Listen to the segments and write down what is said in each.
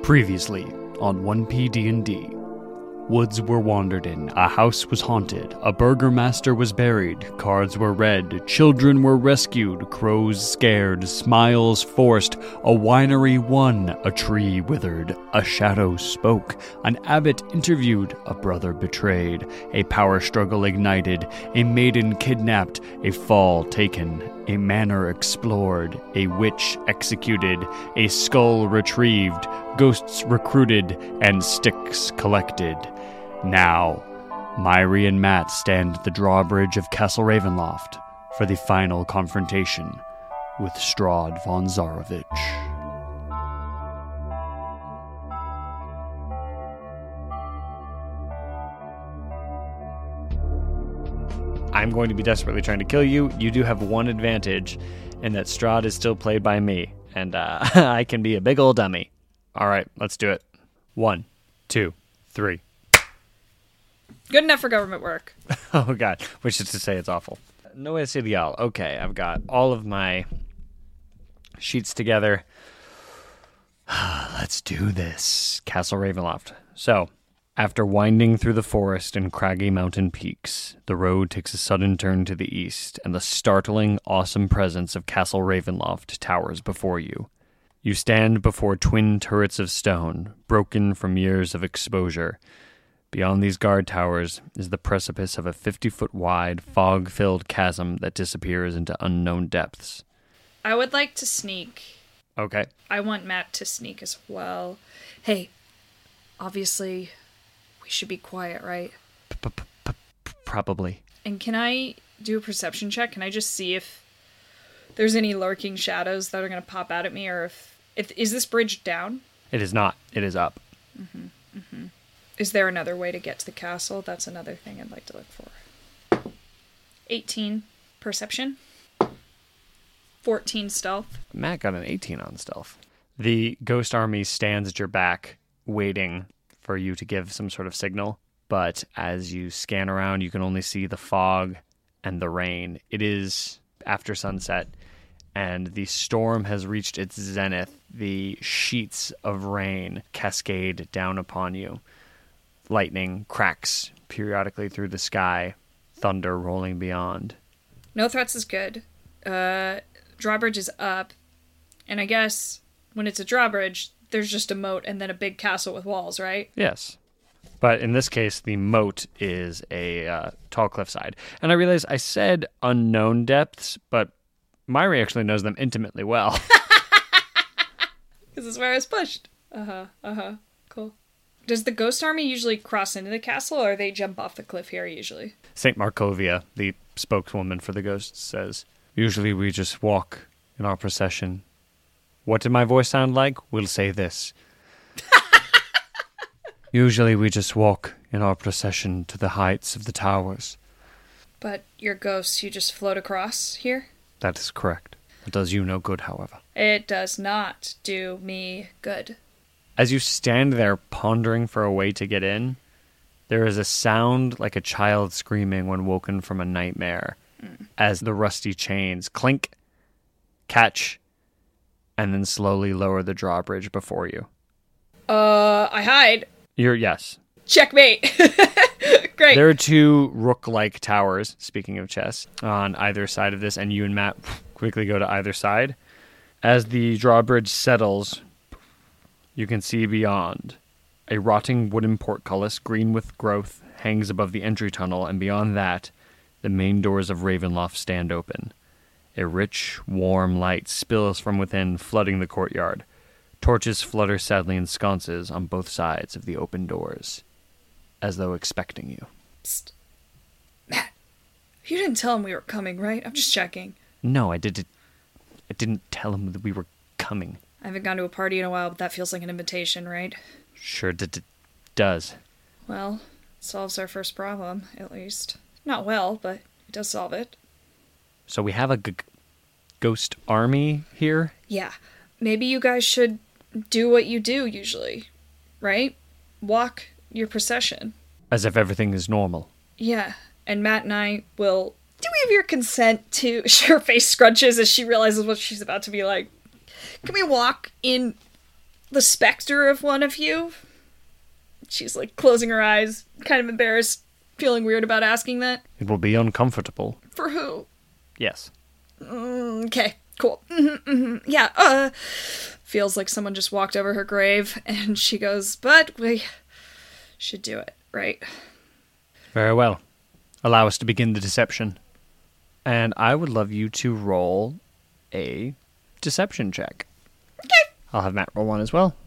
Previously on 1PD&D. Woods were wandered in, a house was haunted, a burgomaster was buried, cards were read, children were rescued, crows scared, smiles forced, a winery won, a tree withered, a shadow spoke, an abbot interviewed, a brother betrayed, a power struggle ignited, a maiden kidnapped, a fall taken, a manor explored, a witch executed, a skull retrieved, ghosts recruited, and sticks collected. Now, Myri and Matt stand at the drawbridge of Castle Ravenloft for the final confrontation with Strahd von Zarovich. I'm going to be desperately trying to kill you. You do have one advantage, in that Strahd is still played by me, and I can be a big old dummy. All right, let's do it. 1, 2, 3. Good enough for government work. Oh, God. Which is to say it's awful. No es ideal. Okay, I've got all of my sheets together. Let's do this. Castle Ravenloft. So, after winding through the forest and craggy mountain peaks, the road takes a sudden turn to the east, and the startling, awesome presence of Castle Ravenloft towers before you. You stand before twin turrets of stone, broken from years of exposure. Beyond these guard towers is the precipice of a 50-foot wide, fog-filled chasm that disappears into unknown depths. I would like to sneak. Okay. I want Matt to sneak as well. Hey, obviously, we should be quiet, right? Probably. And can I do a perception check? Can I just see if there's any lurking shadows that are going to pop out at me, or if is this bridge down? It is not. It is up. Mm-hmm. Mm-hmm. Is there another way to get to the castle? That's another thing I'd like to look for. 18 perception. 14 stealth. Matt got an 18 on stealth. The ghost army stands at your back, waiting for you to give some sort of signal. But as you scan around, you can only see the fog and the rain. It is after sunset, and the storm has reached its zenith. The sheets of rain cascade down upon you. Lightning cracks periodically through the sky, thunder rolling beyond. No threats is good. Drawbridge is up, and I guess when it's a drawbridge, there's just a moat and then a big castle with walls, right? Yes. But in this case, the moat is a tall cliffside. And I realize I said unknown depths, but Myri actually knows them intimately well. This is where I was pushed. Cool. Does the ghost army usually cross into the castle, or they jump off the cliff here usually? St. Markovia, the spokeswoman for the ghosts, says, "Usually we just walk in our procession. What did my voice sound like? We'll say this. Usually we just walk in our procession to the heights of the towers." But your ghosts, you just float across here? That is correct. It does you no good, however. It does not do me good. As you stand there pondering for a way to get in, there is a sound like a child screaming when woken from a nightmare, as the rusty chains clink, catch, and then slowly lower the drawbridge before you. I hide. Yes. Checkmate. Great. There are two rook-like towers, speaking of chess, on either side of this, and you and Matt quickly go to either side. As the drawbridge settles, you can see beyond. A rotting wooden portcullis, green with growth, hangs above the entry tunnel, and beyond that, the main doors of Ravenloft stand open. A rich, warm light spills from within, flooding the courtyard. Torches flutter sadly in sconces on both sides of the open doors, as though expecting you. Psst. Matt, you didn't tell him we were coming, right? I'm just checking. No, I didn't tell him that we were coming. I haven't gone to a party in a while, but that feels like an invitation, right? Sure does. Well, it solves our first problem, at least. Not well, but it does solve it. So we have a ghost army here? Yeah. Maybe you guys should do what you do usually, right? Walk your procession. As if everything is normal. Yeah, and Matt and I will... Do we have your consent to... Her face scrunches as she realizes what she's about to be like. Can we walk in the specter of one of you? She's like closing her eyes, kind of embarrassed, feeling weird about asking that. It will be uncomfortable. For who? Yes. Okay, cool. Yeah, feels like someone just walked over her grave, and she goes, but we should do it, right? Very well. Allow us to begin the deception. And I would love you to roll a deception check. Okay. I'll have Matt roll one as well.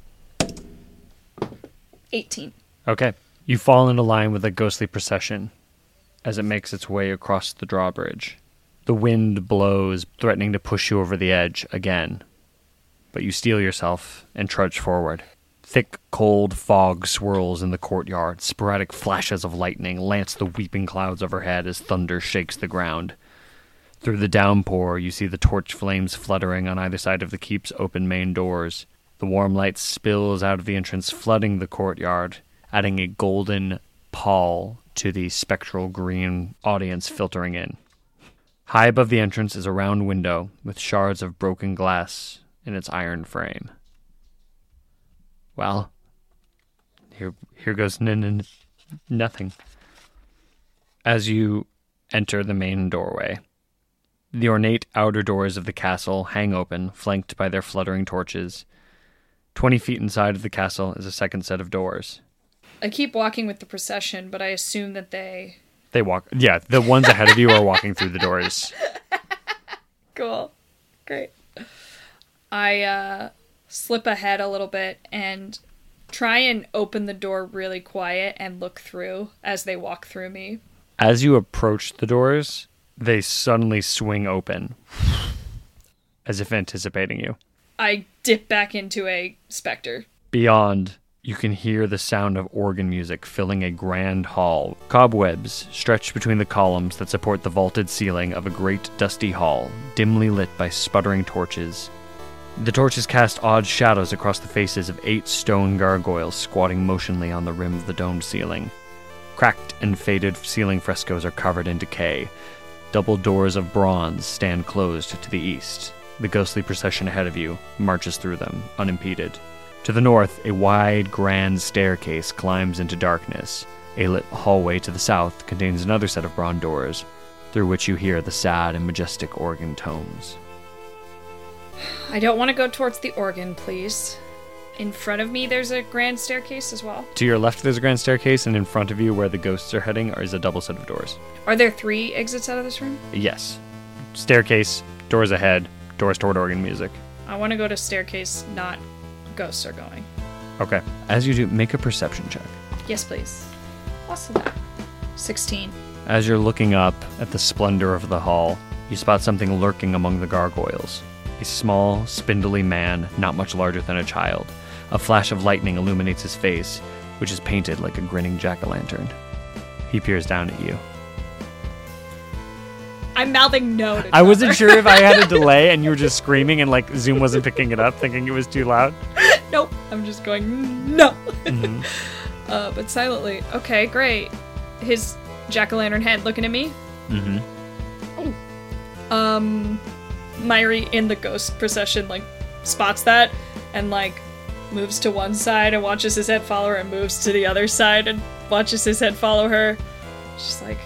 18. Okay. You fall into line with a ghostly procession as it makes its way across the drawbridge. The wind blows, threatening to push you over the edge again. But you steel yourself and trudge forward. Thick, cold fog swirls in the courtyard. Sporadic flashes of lightning lance the weeping clouds overhead as thunder shakes the ground. Through the downpour, you see the torch flames fluttering on either side of the keep's open main doors. The warm light spills out of the entrance, flooding the courtyard, adding a golden pall to the spectral green audience filtering in. High above the entrance is a round window with shards of broken glass in its iron frame. Well, here goes nothing. As you enter the main doorway, the ornate outer doors of the castle hang open, flanked by their fluttering torches. 20 feet inside of the castle is a second set of doors. I keep walking with the procession, but I assume that they walk... Yeah, the ones ahead of you are walking through the doors. Cool. Great. I slip ahead a little bit and try and open the door really quiet and look through as they walk through me. As you approach the doors, they suddenly swing open, as if anticipating you. I dip back into a specter. Beyond, you can hear the sound of organ music filling a grand hall. Cobwebs stretch between the columns that support the vaulted ceiling of a great dusty hall, dimly lit by sputtering torches. The torches cast odd shadows across the faces of 8 stone gargoyles squatting motionally on the rim of the domed ceiling. Cracked and faded ceiling frescoes are covered in decay. Double doors of bronze stand closed to the east. The ghostly procession ahead of you marches through them, unimpeded. To the north, a wide, grand staircase climbs into darkness. A lit hallway to the south contains another set of bronze doors, through which you hear the sad and majestic organ tones. I don't want to go towards the organ, please. In front of me, there's a grand staircase as well. To your left, there's a grand staircase, and in front of you, where the ghosts are heading, is a double set of doors. Are there 3 exits out of this room? Yes. Staircase, doors ahead, doors toward organ music. I want to go to staircase, not ghosts are going. Okay. As you do, make a perception check. Yes, please. What's that? 16. As you're looking up at the splendor of the hall, you spot something lurking among the gargoyles. A small, spindly man, not much larger than a child. A flash of lightning illuminates his face, which is painted like a grinning jack-o'-lantern. He peers down at you. I'm mouthing no to I wasn't sure if I had a delay and you were just screaming and like Zoom wasn't picking it up, thinking it was too loud. Nope. I'm just going, no. Mm-hmm. But silently. Okay, great. His jack-o'-lantern head looking at me. Mm-hmm. Myri in the ghost procession, like, spots that and, like, moves to one side and watches his head follow her and moves to the other side and watches his head follow her. She's like,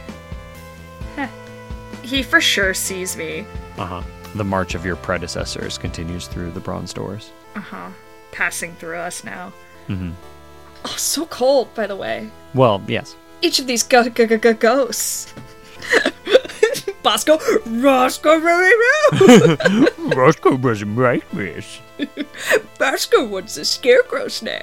he for sure sees me. Uh-huh. The march of your predecessors continues through the bronze doors. Uh-huh. Passing through us now. Mm-hmm. Oh, so cold, by the way. Well, yes. Each of these ghosts. Bosco, Roscoe very well. Roscoe was right, miss. Bosco wants a scarecrow snack.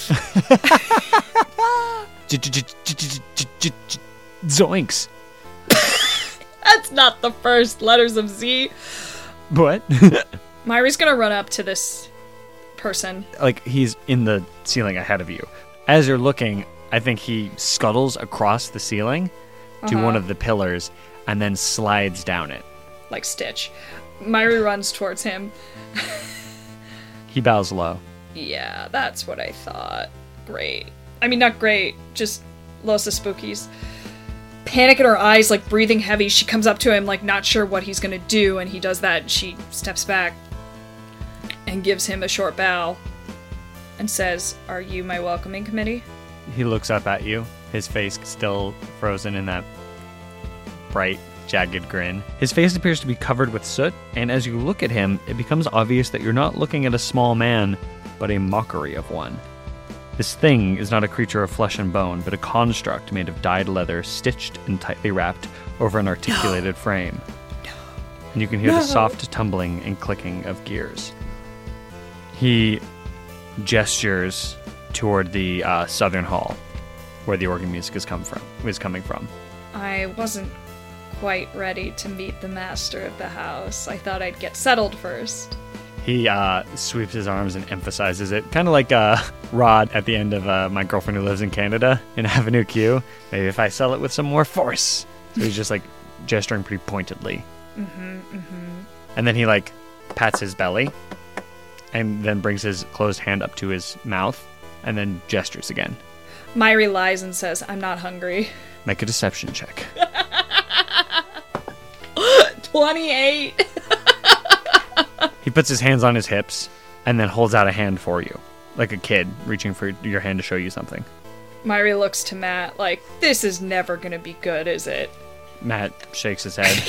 Zoinks. That's not the first letters of Z. What? Myri's gonna run up to this person. Like, he's in the ceiling ahead of you. As you're looking, I think he scuttles across the ceiling to one of the pillars and then slides down it. Like Stitch. Myri runs towards him. He bows low. Yeah, that's what I thought. Great. I mean, not great, just Los Spookies. Panic in her eyes, like breathing heavy, she comes up to him, like not sure what he's gonna do, and he does that. She steps back and gives him a short bow. and says, "Are you my welcoming committee?" He looks up at you, his face still frozen in that bright, jagged grin. His face appears to be covered with soot, and as you look at him, it becomes obvious that you're not looking at a small man, but a mockery of one. This thing is not a creature of flesh and bone, but a construct made of dyed leather, stitched and tightly wrapped over an articulated frame. And you can hear the soft tumbling and clicking of gears. He gestures toward the southern hall, where the organ music is coming from. I wasn't quite ready to meet the master of the house. I thought I'd get settled first. He sweeps his arms and emphasizes it, kind of like Rod at the end of My Girlfriend Who Lives in Canada in Avenue Q. Maybe if I sell it with some more force. So he's just like gesturing pretty pointedly. And then he like pats his belly and then brings his closed hand up to his mouth and then gestures again. Myri lies and says, "I'm not hungry." Make a deception check. 28. He puts his hands on his hips and then holds out a hand for you, like a kid reaching for your hand to show you something. Myri looks to Matt like, "This is never gonna be good, is it?" Matt shakes his head.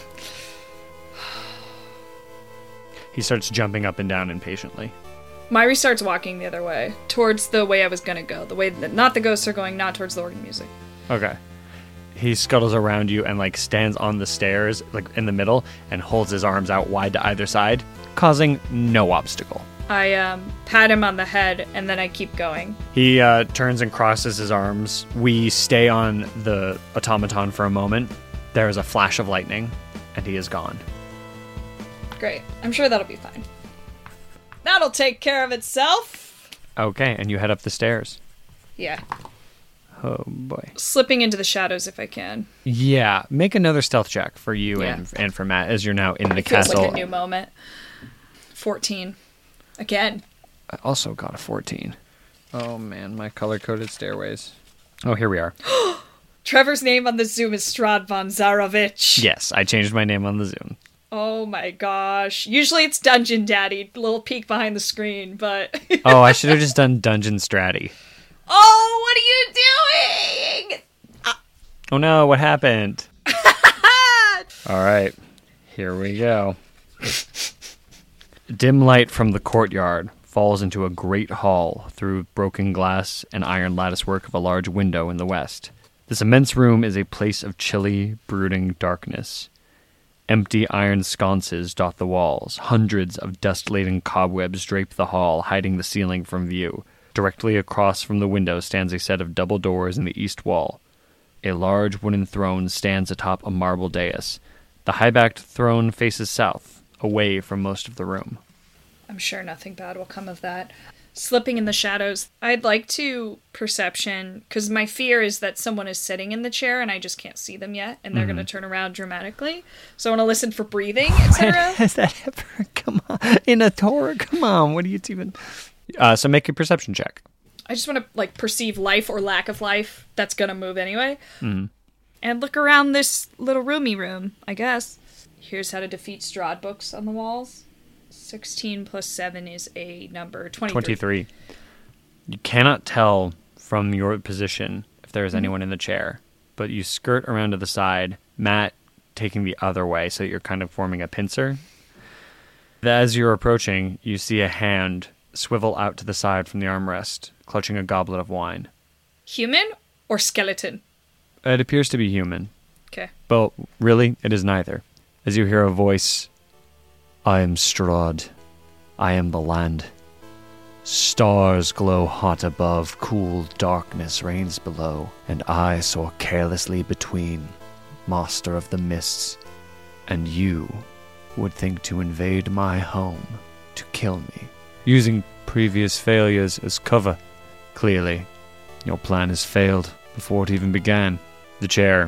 He starts jumping up and down impatiently. Myri starts walking the other way, towards the way I was gonna go. The way that not the ghosts are going, not towards the organ music. Okay. He scuttles around you and like stands on the stairs, like in the middle, and holds his arms out wide to either side, causing no obstacle. I pat him on the head, and then I keep going. He turns and crosses his arms. We stay on the automaton for a moment. There is a flash of lightning, and he is gone. Great. I'm sure that'll be fine. That'll take care of itself. Okay, and you head up the stairs. Yeah. Oh, boy. Slipping into the shadows if I can. Yeah, make another stealth check for you and for Matt as you're now in the castle. Feels like a new moment. 14. Again. I also got a 14. Oh, man, my color-coded stairways. Oh, here we are. Trevor's name on the Zoom is Strad von Zarovich. Yes, I changed my name on the Zoom. Oh my gosh. Usually it's Dungeon Daddy, little peek behind the screen, but... Oh, I should have just done Dungeon Stratty. Oh, what are you doing? Oh no, what happened? All right, here we go. Dim light from the courtyard falls into a great hall through broken glass and iron latticework of a large window in the west. This immense room is a place of chilly, brooding darkness. Empty iron sconces dot the walls. Hundreds of dust-laden cobwebs drape the hall, hiding the ceiling from view. Directly across from the window stands a set of double doors in the east wall. A large wooden throne stands atop a marble dais. The high-backed throne faces south, away from most of the room. I'm sure nothing bad will come of that. Slipping in the shadows, I'd like to perception, because my fear is that someone is sitting in the chair and I just can't see them yet, and they're going to turn around dramatically. So I want to listen for breathing, etc. Has that ever come on? In a Torah? Come on, what are you even... So make a perception check. I just want to, like, perceive life or lack of life that's going to move anyway. And look around this little roomy room, I guess. Here's how to defeat Strahd books on the walls. 16 plus 7 is a number. 23. You cannot tell from your position if there is anyone in the chair, but you skirt around to the side, Matt taking the other way, so you're kind of forming a pincer. As you're approaching, you see a hand swivel out to the side from the armrest, clutching a goblet of wine. Human or skeleton? It appears to be human. Okay. But really, it is neither. As you hear a voice, I am Strahd. I am the land. Stars glow hot above, cool darkness reigns below, and I soar carelessly between, master of the mists, and you would think to invade my home, to kill me, using previous failures as cover. Clearly, your plan has failed before it even began. The chair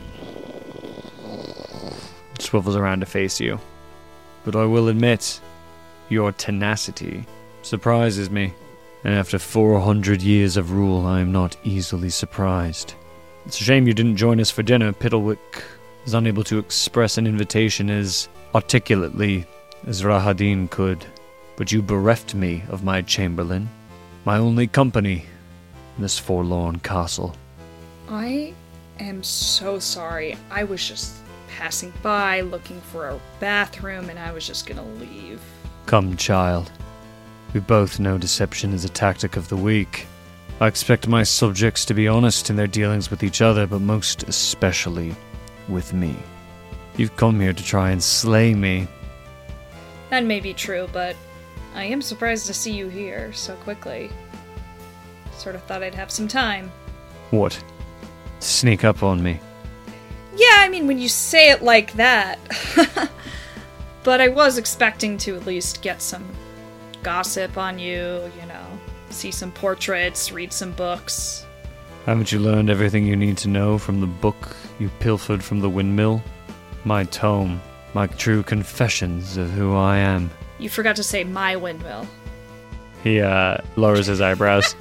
swivels around to face you. But I will admit, your tenacity surprises me. And after 400 years of rule, I am not easily surprised. It's a shame you didn't join us for dinner. Piddlewick is unable to express an invitation as articulately as Rahadin could. But you bereft me of my chamberlain. My only company in this forlorn castle. I am so sorry. I was just passing by looking for a bathroom and I was just gonna leave. Come, child. We both know deception is a tactic of the weak. I expect my subjects to be honest in their dealings with each other, but most especially with me. You've come here to try and slay me. That may be true, but I am surprised to see you here so quickly. Sort of thought I'd have some time. What? Sneak up on me? Yeah, I mean, when you say it like that. But I was expecting to at least get some gossip on you, see some portraits, read some books. Haven't you learned everything you need to know from the book you pilfered from the windmill? My tome, my true confessions of who I am. You forgot to say my windmill. He, lowers his eyebrows.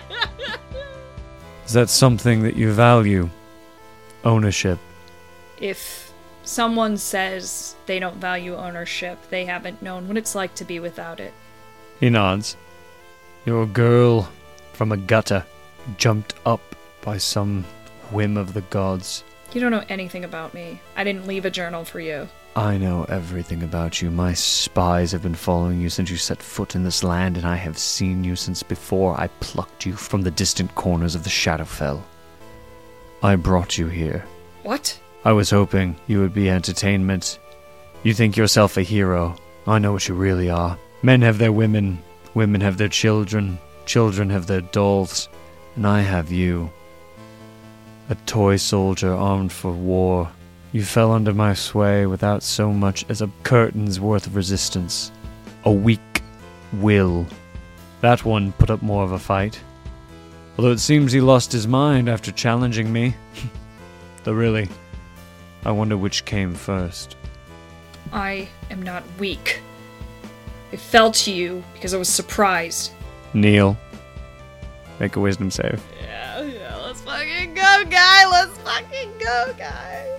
Is that something that you value? Ownership. If someone says they don't value ownership, they haven't known what it's like to be without it. He nods. You're a girl from a gutter, jumped up by some whim of the gods. You don't know anything about me. I didn't leave a journal for you. I know everything about you. My spies have been following you since you set foot in this land, and I have seen you since before I plucked you from the distant corners of the Shadowfell. I brought you here. What? I was hoping you would be entertainment. You think yourself a hero. I know what you really are. Men have their women, women have their children, children have their dolls, and I have you. A toy soldier armed for war. You fell under my sway without so much as a curtain's worth of resistance. A weak will. That one put up more of a fight. Although it seems he lost his mind after challenging me. Though really, I wonder which came first. I am not weak. I fell to you because I was surprised. Neil, make a wisdom save. Yeah, let's fucking go, guy! Let's fucking go, guy!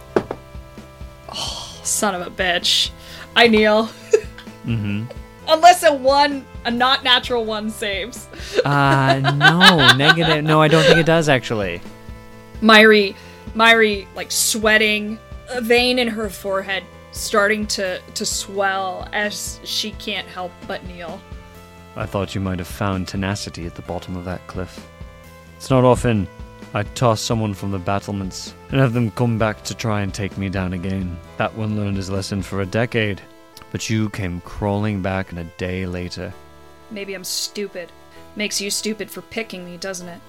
Oh, son of a bitch. I kneel. Mm-hmm. Unless a not natural one saves. No, negative. No, I don't think it does, actually. Myri, like, sweating, a vein in her forehead starting to swell as she can't help but kneel. I thought you might have found tenacity at the bottom of that cliff. It's not often I toss someone from the battlements and have them come back to try and take me down again. That one learned his lesson for a decade, but you came crawling back in a day later. Maybe I'm stupid. Makes you stupid for picking me, doesn't it?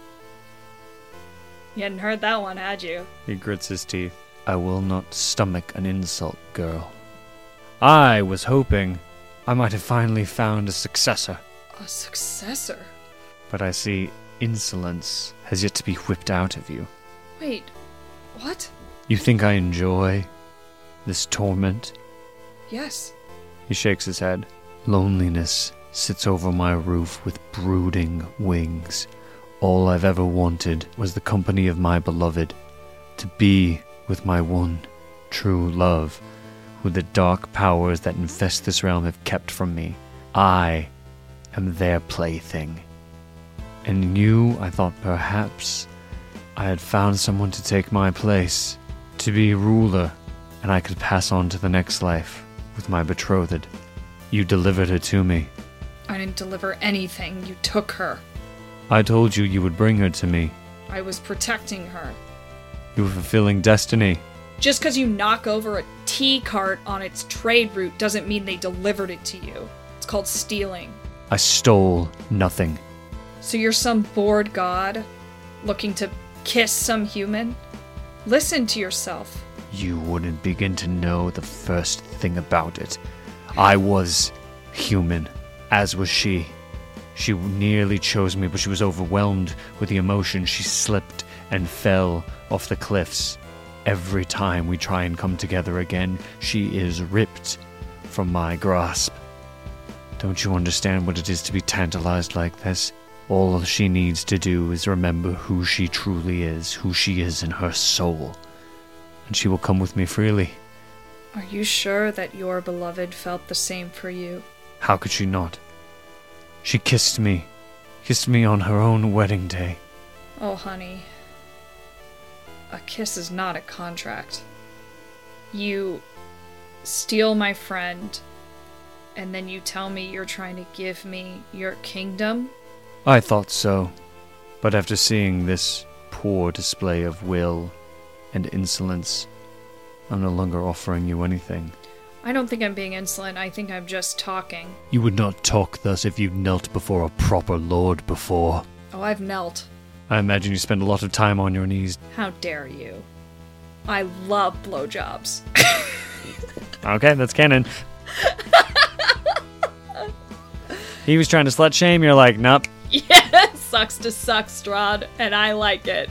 You hadn't heard that one, had you? He grits his teeth. I will not stomach an insult, girl. I was hoping I might have finally found a successor. A successor? But I see insolence has yet to be whipped out of you. Wait, what? You think I enjoy this torment? Yes. He shakes his head. Loneliness sits over my roof with brooding wings. All I've ever wanted was the company of my beloved, to be with my one true love, who the dark powers that infest this realm have kept from me. I am their plaything. And in you, I thought perhaps I had found someone to take my place, to be ruler, and I could pass on to the next life with my betrothed. You delivered her to me. I didn't deliver anything. You took her. I told you would bring her to me. I was protecting her. You were fulfilling destiny. Just because you knock over a tea cart on its trade route doesn't mean they delivered it to you. It's called stealing. I stole nothing. So you're some bored god looking to kiss some human? Listen to yourself. You wouldn't begin to know the first thing about it. I was human, as was she. She nearly chose me, but she was overwhelmed with the emotion. She slipped and fell off the cliffs. Every time we try and come together again, she is ripped from my grasp. Don't you understand what it is to be tantalized like this? All she needs to do is remember who she truly is, who she is in her soul, and she will come with me freely. Are you sure that your beloved felt the same for you? How could she not? She kissed me kissed me on her own wedding day. Oh, honey. A kiss is not a contract. You steal my friend, and then you tell me you're trying to give me your kingdom? I thought so, but after seeing this poor display of will and insolence, I'm no longer offering you anything. I don't think I'm being insolent. I think I'm just talking. You would not talk thus if you'd knelt before a proper lord before. Oh, I've knelt. I imagine you spend a lot of time on your knees. How dare you? I love blowjobs. Okay, that's canon. He was trying to slut shame, you're like, nope. Yeah, sucks to suck, Strahd, and I like it.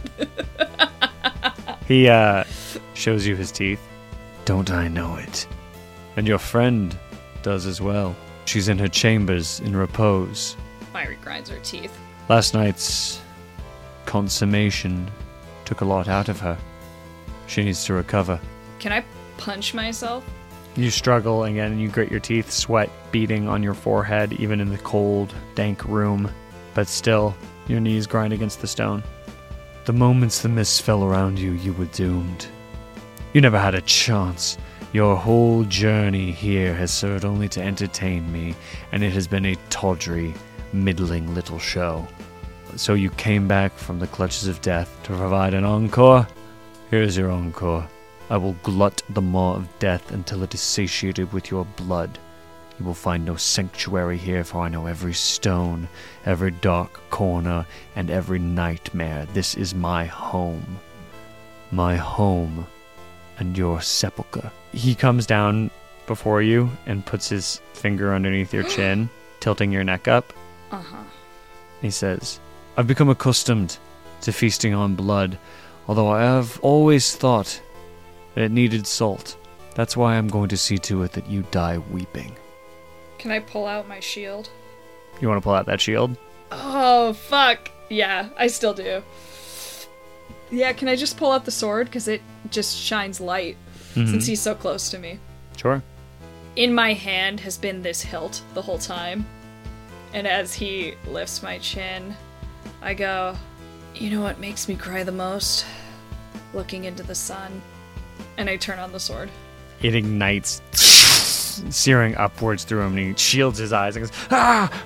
He shows you his teeth. Don't I know it? And your friend does as well. She's in her chambers in repose. Myri grinds her teeth. Last night's consummation took a lot out of her. She needs to recover. Can I punch myself? You struggle again, and you grit your teeth, sweat beating on your forehead, even in the cold, dank room. But still, your knees grind against the stone. The moments the mist fell around you, you were doomed. You never had a chance. Your whole journey here has served only to entertain me, and it has been a tawdry, middling little show. So you came back from the clutches of death to provide an encore? Here's your encore. I will glut the maw of death until it is satiated with your blood. You will find no sanctuary here, for I know every stone, every dark corner, and every nightmare. This is my home. My home, and your sepulcher. He comes down before you and puts his finger underneath your chin, tilting your neck up. Uh-huh. He says, I've become accustomed to feasting on blood, although I have always thought that it needed salt. That's why I'm going to see to it that you die weeping. Can I pull out my shield? You want to pull out that shield? Oh, fuck. Yeah, I still do. Yeah, can I just pull out the sword? Because it just shines light since he's so close to me. Sure. In my hand has been this hilt the whole time. And as he lifts my chin, I go, you know what makes me cry the most? Looking into the sun. And I turn on the sword. It ignites, searing upwards through him, and he shields his eyes and goes, ah,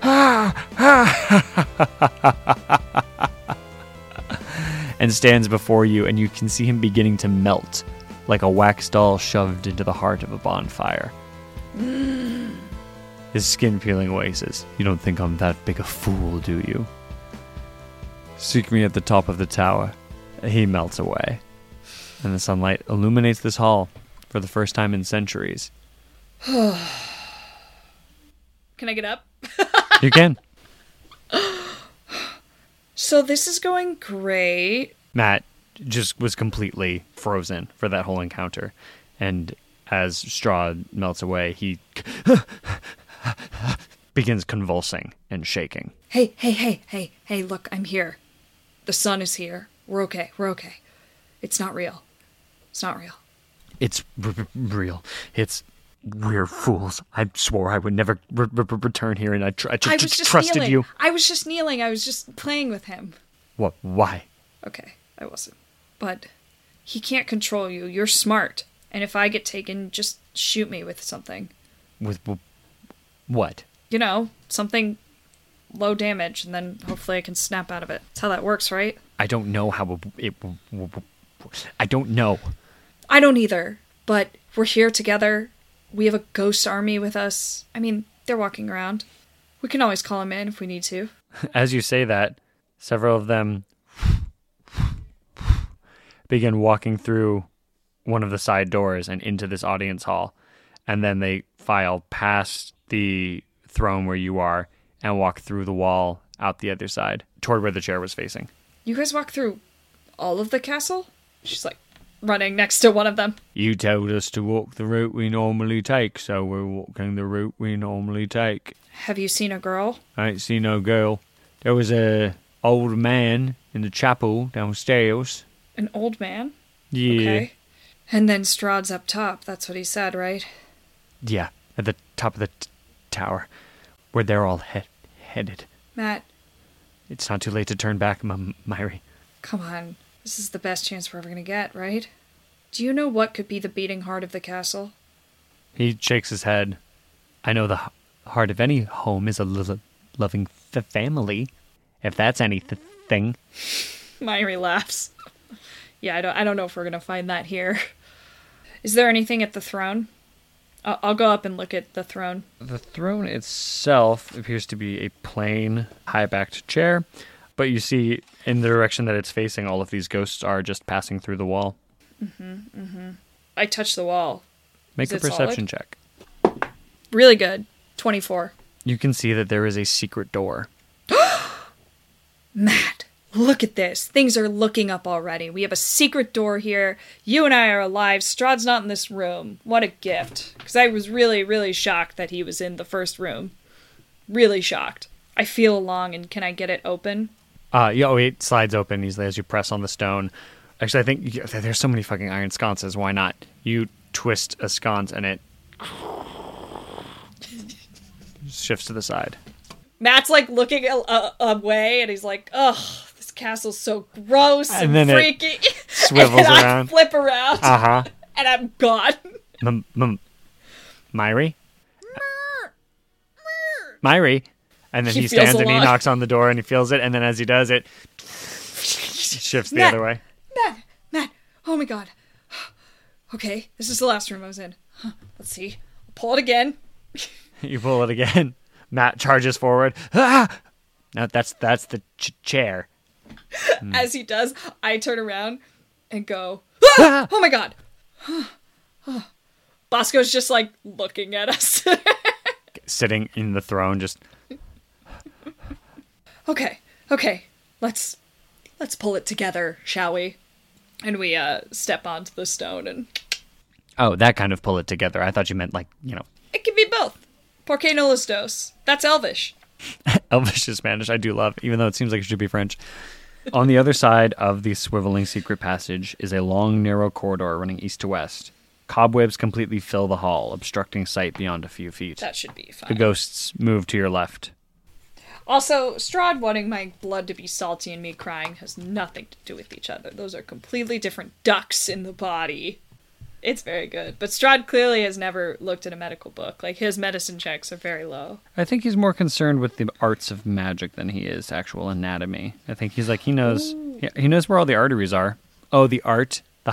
ah, ah, and stands before you, and you can see him beginning to melt, like a wax doll shoved into the heart of a bonfire. His skin peeling away, says, you don't think I'm that big a fool, do you? Seek me at the top of the tower. He melts away, and the sunlight illuminates this hall for the first time in centuries. Can I get up? You can. So this is going great. Matt just was completely frozen for that whole encounter. And as Strahd melts away, he begins convulsing and shaking. Hey, look, I'm here. The sun is here. We're okay. It's not real. It's not real. It's real. We're fools. I swore I would never return here, and I trusted you. I was just kneeling. I was just playing with him. What? Why? Okay, I wasn't. But he can't control you. You're smart. And if I get taken, just shoot me with something. With what? You know, something low damage, and then hopefully I can snap out of it. That's how that works, right? I don't know how it... I don't know. I don't either. But we're here together. We have a ghost army with us. I mean, they're walking around. We can always call them in if we need to. As you say that, several of them begin walking through one of the side doors and into this audience hall. And then they file past the throne where you are and walk through the wall out the other side, toward where the chair was facing. You guys walk through all of the castle? She's like running next to one of them. You told us to walk the route we normally take, so we're walking the route we normally take. Have you seen a girl? I ain't seen no girl. There was a old man in the chapel downstairs. An old man? Yeah. Okay. And then Strahd's up top, that's what he said, right? Yeah, at the top of the tower, where they're all headed. Matt, It's not too late to turn back, Myri. Come on. This is the best chance we're ever gonna get, right? Do you know what could be the beating heart of the castle? He shakes his head. I know the heart of any home is a loving family, if that's anything. Myri laughs. Yeah, I don't know if we're gonna find that here. Is there anything at the throne? I'll go up and look at the throne. The throne itself appears to be a plain, high-backed chair, but you see in the direction that it's facing, all of these ghosts are just passing through the wall. I touch the wall. Make a perception check. Really good. 24. You can see that there is a secret door. Matt, look at this. Things are looking up already. We have a secret door here. You and I are alive. Strahd's not in this room. What a gift. Because I was really, really shocked that he was in the first room. Really shocked. I feel along, and can I get it open? It slides open easily as you press on the stone. Actually, I think there's so many fucking iron sconces. Why not? You twist a sconce and it shifts to the side. Matt's like looking away, and he's like, "Ugh, this castle's so gross and freaky." It swivels and around. I flip around. And I'm gone. Myri? Myri? And then he stands and he knocks on the door and he feels it, and then as he does it shifts the other way. Matt, oh my god. Okay, this is the last room I was in. Let's see. I'll pull it again. You pull it again. Matt charges forward. Ah! No, that's the chair. As he does, I turn around and go, ah! Oh my god. Bosco's just like looking at us. Sitting in the throne, just... Okay. Let's pull it together, shall we? And we step onto the stone and... Oh, that kind of pull it together. I thought you meant It can be both. Por qué no los dos? That's Elvish. Elvish is Spanish, I do love, even though it seems like it should be French. On the other side of the swiveling secret passage is a long, narrow corridor running east to west. Cobwebs completely fill the hall, obstructing sight beyond a few feet. That should be fine. The ghosts move to your left. Also, Strahd wanting my blood to be salty and me crying has nothing to do with each other. Those are completely different ducks in the body. It's very good. But Strahd clearly has never looked at a medical book. Like, his medicine checks are very low. I think he's more concerned with the arts of magic than he is actual anatomy. I think he's like, he knows where all the arteries are. Oh, the art, the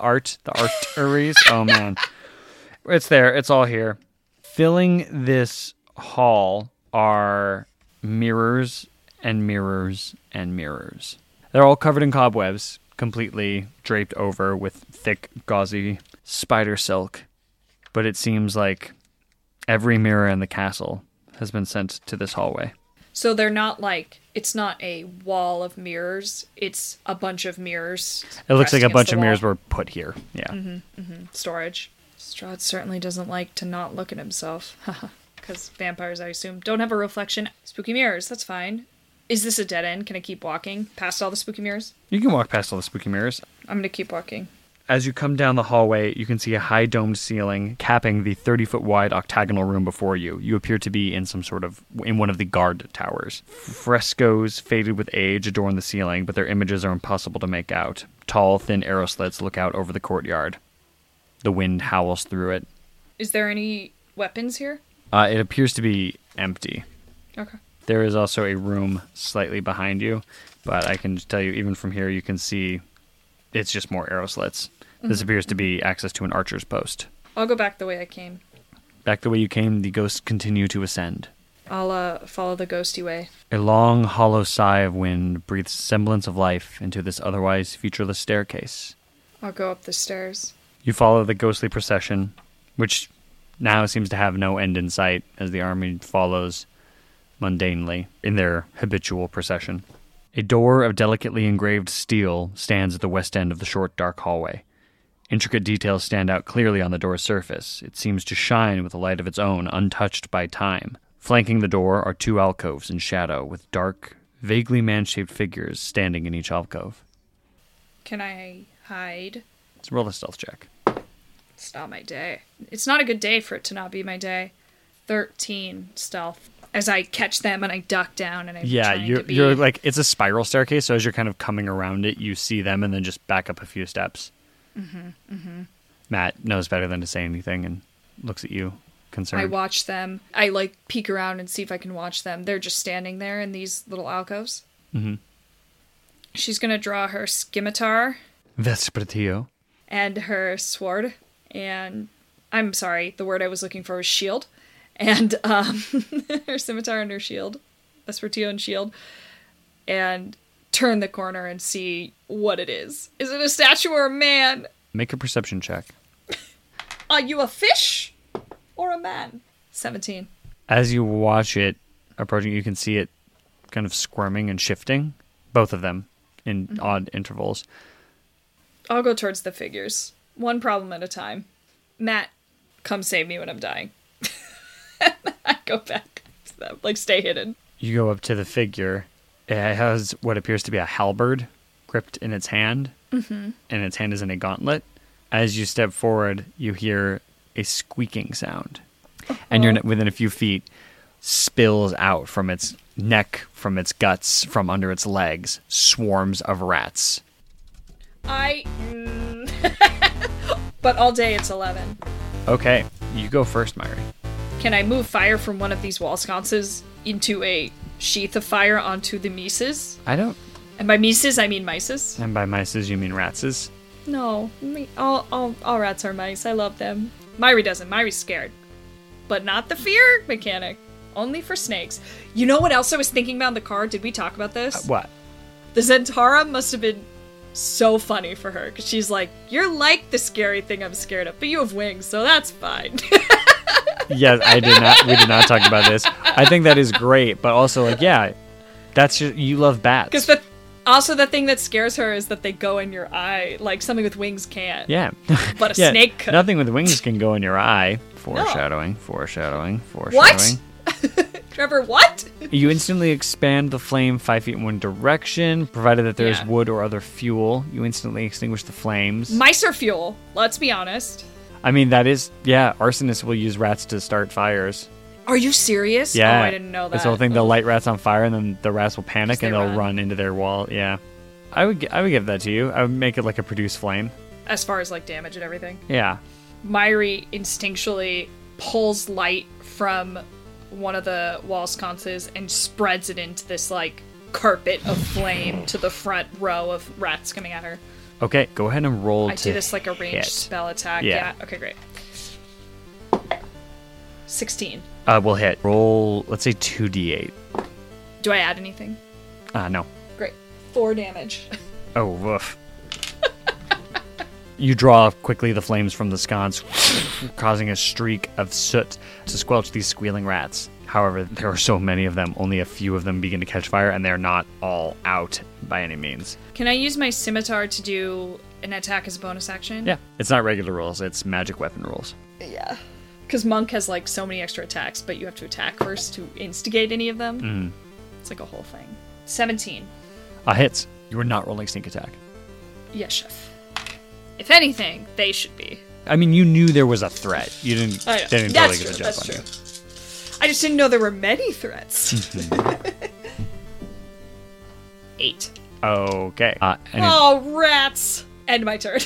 arteries. Oh, man. It's there. It's all here. Filling this hall are mirrors and mirrors and mirrors. They're all covered in cobwebs, completely draped over with thick, gauzy spider silk. But it seems like every mirror in the castle has been sent to this hallway. So they're not like, it's not a wall of mirrors, it's a bunch of mirrors. It looks like a bunch of mirrors were put here. Yeah. Storage. Strahd certainly doesn't like to not look at himself. Because vampires, I assume, don't have a reflection. Spooky mirrors, that's fine. Is this a dead end? Can I keep walking past all the spooky mirrors? You can walk past all the spooky mirrors. I'm going to keep walking. As you come down the hallway, you can see a high domed ceiling capping the 30-foot wide octagonal room before you. You appear to be in one of the guard towers. Frescoes faded with age adorn the ceiling, but their images are impossible to make out. Tall, thin arrow slits look out over the courtyard. The wind howls through it. Is there any weapons here? It appears to be empty. Okay. There is also a room slightly behind you, but I can tell you, even from here, you can see it's just more arrow slits. This appears to be access to an archer's post. I'll go back the way I came. Back the way you came, the ghosts continue to ascend. I'll follow the ghosty way. A long, hollow sigh of wind breathes semblance of life into this otherwise featureless staircase. I'll go up the stairs. You follow the ghostly procession, which now seems to have no end in sight as the army follows mundanely in their habitual procession. A door of delicately engraved steel stands at the west end of the short, dark hallway. Intricate details stand out clearly on the door's surface. It seems to shine with a light of its own, untouched by time. Flanking the door are two alcoves in shadow, with dark, vaguely man-shaped figures standing in each alcove. Can I hide? Let's roll a stealth check. It's not my day. It's not a good day for it to not be my day. 13 stealth. as I catch them and I duck down and I'm Yeah, trying to be... you're like, it's a spiral staircase, so as you're kind of coming around it, you see them and then just back up a few steps. Matt knows better than to say anything and looks at you, concerned. I watch them. I like peek around and see if I can watch them. They're just standing there in these little alcoves. Mm-hmm. She's going to draw her scimitar Vespertio. and her sword. And I'm sorry, the word I was looking for was shield. And her scimitar and her shield. Vespertio and shield. And turn the corner and see what it is. Is it a statue or a man? Make a perception check. Are you a fish or a man? 17. As you watch it approaching, you can see it kind of squirming and shifting. Both of them in odd intervals. I'll go towards the figures. One problem at a time. Matt, come save me when I'm dying. I go back to them. Like, stay hidden. You go up to the figure. It has what appears to be a halberd gripped in its hand. And its hand is in a gauntlet. As you step forward, you hear a squeaking sound. And you're within a few feet. Spills out from its neck, from its guts, from under its legs, swarms of rats. But all day it's 11. Okay, you go first, Myri. Can I move fire from one of these wall sconces into a sheath of fire onto the mices? I don't... And by mices, I mean mices. And by mices, you mean ratses? No, all rats are mice. I love them. Myri doesn't. Myri's scared. But not the fear mechanic. Only for snakes. You know what else I was thinking about in the car? Did we talk about this? What? The Zentara must have been so funny for her. Because she's like, you're like the scary thing I'm scared of. But you have wings, so that's fine. Yes, we did not talk about this. I think that is great. But also, like, yeah, that's just, you love bats. Because also the thing that scares her is that they go in your eye. Like something with wings can't. Yeah. But a Yeah, snake could. nothing with wings can go in your eye. Foreshadowing. What? Trevor, what? You instantly expand the flame 5 feet in one direction, provided that there is Yeah. wood or other fuel. You instantly extinguish the flames. Mice are fuel. Let's be honest. I mean, that is, yeah, arsonists will use rats to start fires. Are you serious? Yeah. Oh, I didn't know that. This whole thing, they'll light rats on fire, and then the rats will panic, They and they'll run. run into their wall. Yeah. I would give that to you. I would make it like a produce flame. As far as like damage and everything. Yeah. Myri instinctually pulls light from one of the wall sconces and spreads it into this like carpet of flame to the front row of rats coming at her. Okay, go ahead and roll I to do this like a ranged hit. spell attack. Yeah. Yeah. Okay, great. 16. We'll hit. Roll, let's say 2d8. Do I add anything? No. Great. 4 damage. Oh, woof. You draw quickly the flames from the sconce, causing a streak of soot to squelch these squealing rats. However, there are so many of them, only a few of them begin to catch fire, and they're not all out by any means. Can I use my scimitar to do an attack as a bonus action? Yeah, it's not regular rolls, it's magic weapon rolls. Yeah. Because Monk has like so many extra attacks, but you have to attack first to instigate any of them. Mm. It's like a whole thing. 17. Hits. You are not rolling sneak attack. Yes, chef. If anything, they should be. I mean, you knew there was a threat. You didn't, I know. they didn't That's totally true. get the jump That's on true. I just didn't know there were many threats. 8. you. Okay. Oh, rats! End my turn.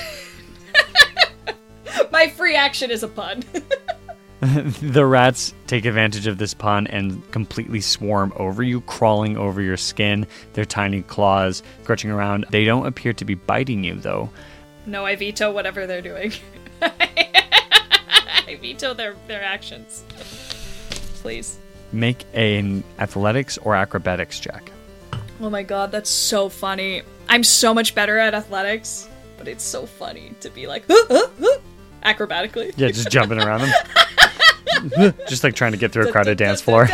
My free action is a pun. The rats take advantage of this pun and completely swarm over you, crawling over your skin, their tiny claws scratching around. They don't appear to be biting you, though. No, I veto whatever they're doing. I veto their actions. Please. Make an athletics or acrobatics check. Oh my god, that's so funny. I'm so much better at athletics, but it's so funny to be like, acrobatically. Yeah, just jumping around them. Just like trying to get through a crowded dance floor.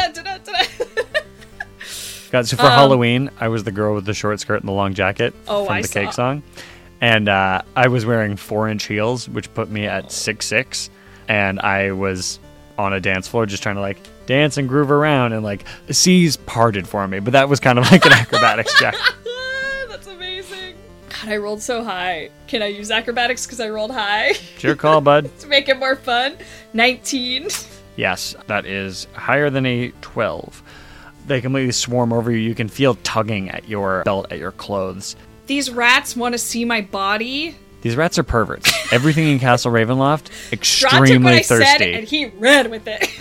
So for Halloween, I was the girl with the short skirt and the long jacket from I the Cake saw. Song. And I was wearing 4-inch heels, which put me at 6'6". And I was on a dance floor just trying to like dance and groove around, and like the seas parted for me. But that was kind of like an acrobatics check. That's amazing. God, I rolled so high. Can I use acrobatics because I rolled high? It's your call, bud. To make it more fun. 19. Yes, that is higher than a 12. They completely swarm over you. You can feel tugging at your belt, at your clothes. These rats want to see my body. These rats are perverts. Everything in Castle Ravenloft, Ron extremely took what I thirsty. said and he ran with it.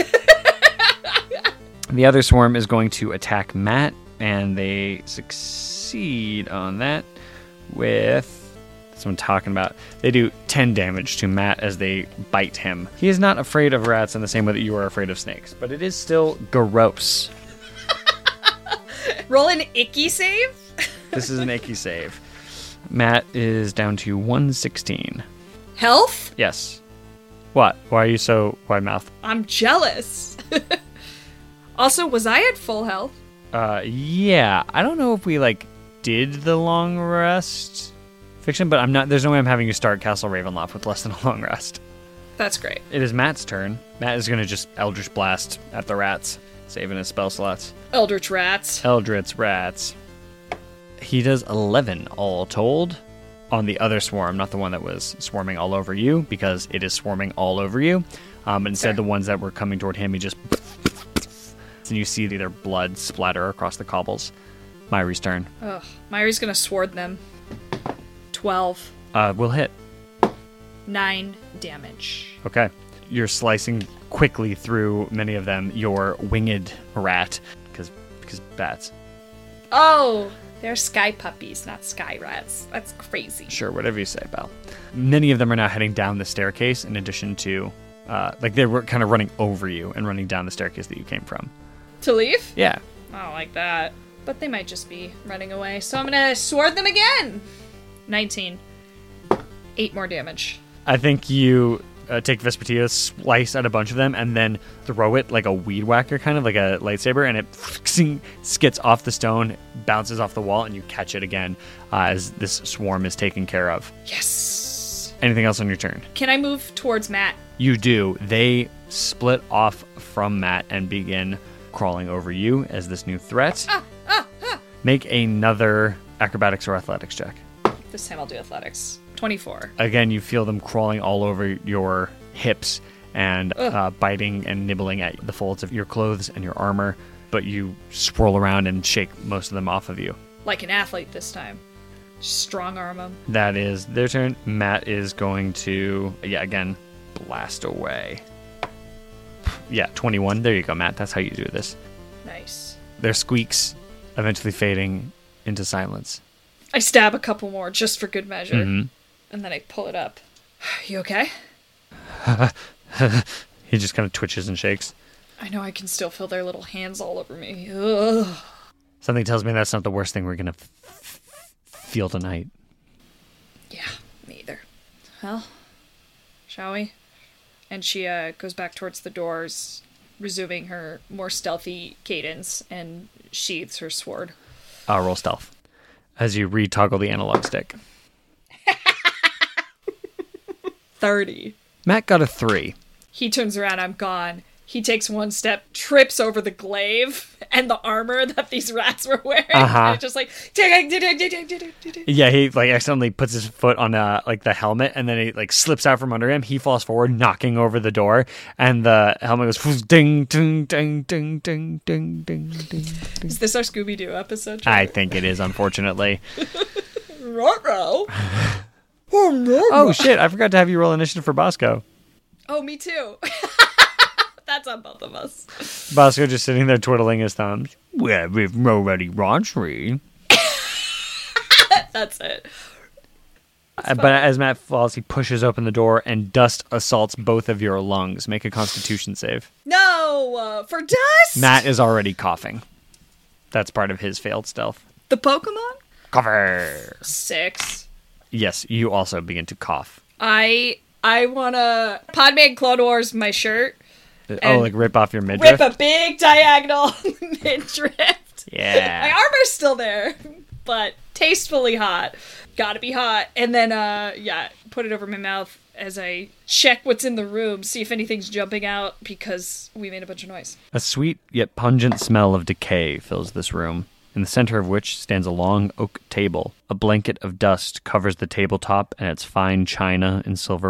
The other swarm is going to attack Matt, and they succeed on that with... That's what I'm talking about. They do 10 damage to Matt as they bite him. He is not afraid of rats in the same way that you are afraid of snakes, but it is still gross. Roll an icky save. This is an icky save. Matt is down to 116. Health? Yes. What? Why are you so wide mouth? I'm jealous. Also, was I at full health? Yeah. I don't know if we did the long rest fiction, but I'm not. There's no way I'm having you start Castle Ravenloft with less than a long rest. That's great. It is Matt's turn. Matt is going to just Eldritch Blast at the rats, saving his spell slots. Eldritch rats. Eldritch rats. He does 11 all told on the other swarm, not the one that was swarming all over you, because it is swarming all over you. But instead, the ones that were coming toward him, he just... And you see their blood splatter across the cobbles. Myri's turn. Ugh. Myri's gonna sword them. 12. Will hit. 9 damage. Okay. You're slicing quickly through many of them. Your winged rat, because bats. Oh! They're sky puppies, not sky rats. That's crazy. Sure, whatever you say, Belle. Many of them are now heading down the staircase in addition to... they were kind of running over you and running down the staircase that you came from. To leave? Yeah. I don't like that. But they might just be running away. So I'm gonna sword them again! 19. 8 more damage. I think you take Vespertio, slice at a bunch of them, and then throw it like a weed whacker, kind of like a lightsaber, and it skits off the stone, bounces off the wall, and you catch it again as this swarm is taken care of. Yes! Anything else on your turn? Can I move towards Matt? You do. They split off from Matt and begin crawling over you as this new threat. Make another acrobatics or athletics check. This time I'll do athletics. 24. Again, you feel them crawling all over your hips and biting and nibbling at the folds of your clothes and your armor, but you swirl around and shake most of them off of you. Like an athlete this time. Strong arm them. That is their turn. Matt is going to, again, blast away. 21. There you go, Matt. That's how you do this. Nice. Their squeaks eventually fading into silence. I stab a couple more just for good measure. Mm-hmm. And then I pull it up. You okay? He just kind of twitches and shakes. I know I can still feel their little hands all over me. Ugh. Something tells me that's not the worst thing we're going to feel tonight. Yeah, me either. Well, shall we? And she goes back towards the doors, resuming her more stealthy cadence, and sheathes her sword. Roll stealth as you re-toggle the analog stick. 30. Matt got a 3. He turns around, I'm gone. He takes one step, trips over the glaive and the armor that these rats were wearing. And it's just like... Yeah, he accidentally puts his foot on the helmet, and then it slips out from under him. He falls forward, knocking over the door, and the helmet goes ding, ding, ding, ding, ding, ding, ding, ding. Is this our Scooby-Doo episode? I think it is, unfortunately. Ruh-roh. Oh, shit, I forgot to have you roll initiative for Bosco. Oh, me too. That's on both of us. Bosco just sitting there twiddling his thumbs. Well, we've already raunchy. That's it. But as Matt falls, he pushes open the door and dust assaults both of your lungs. Make a constitution save. No! For dust? Matt is already coughing. That's part of his failed stealth. The Pokemon? Cover. 6. Yes, you also begin to cough. I want to Podman Clone Wars my shirt. Rip off your midriff? Rip a big diagonal midriff. Yeah. My armor's still there, but tastefully hot. Gotta be hot. And then, put it over my mouth as I check what's in the room, see if anything's jumping out, because we made a bunch of noise. A sweet yet pungent smell of decay fills this room, in the center of which stands a long oak table. A blanket of dust covers the tabletop and its fine china and silverware.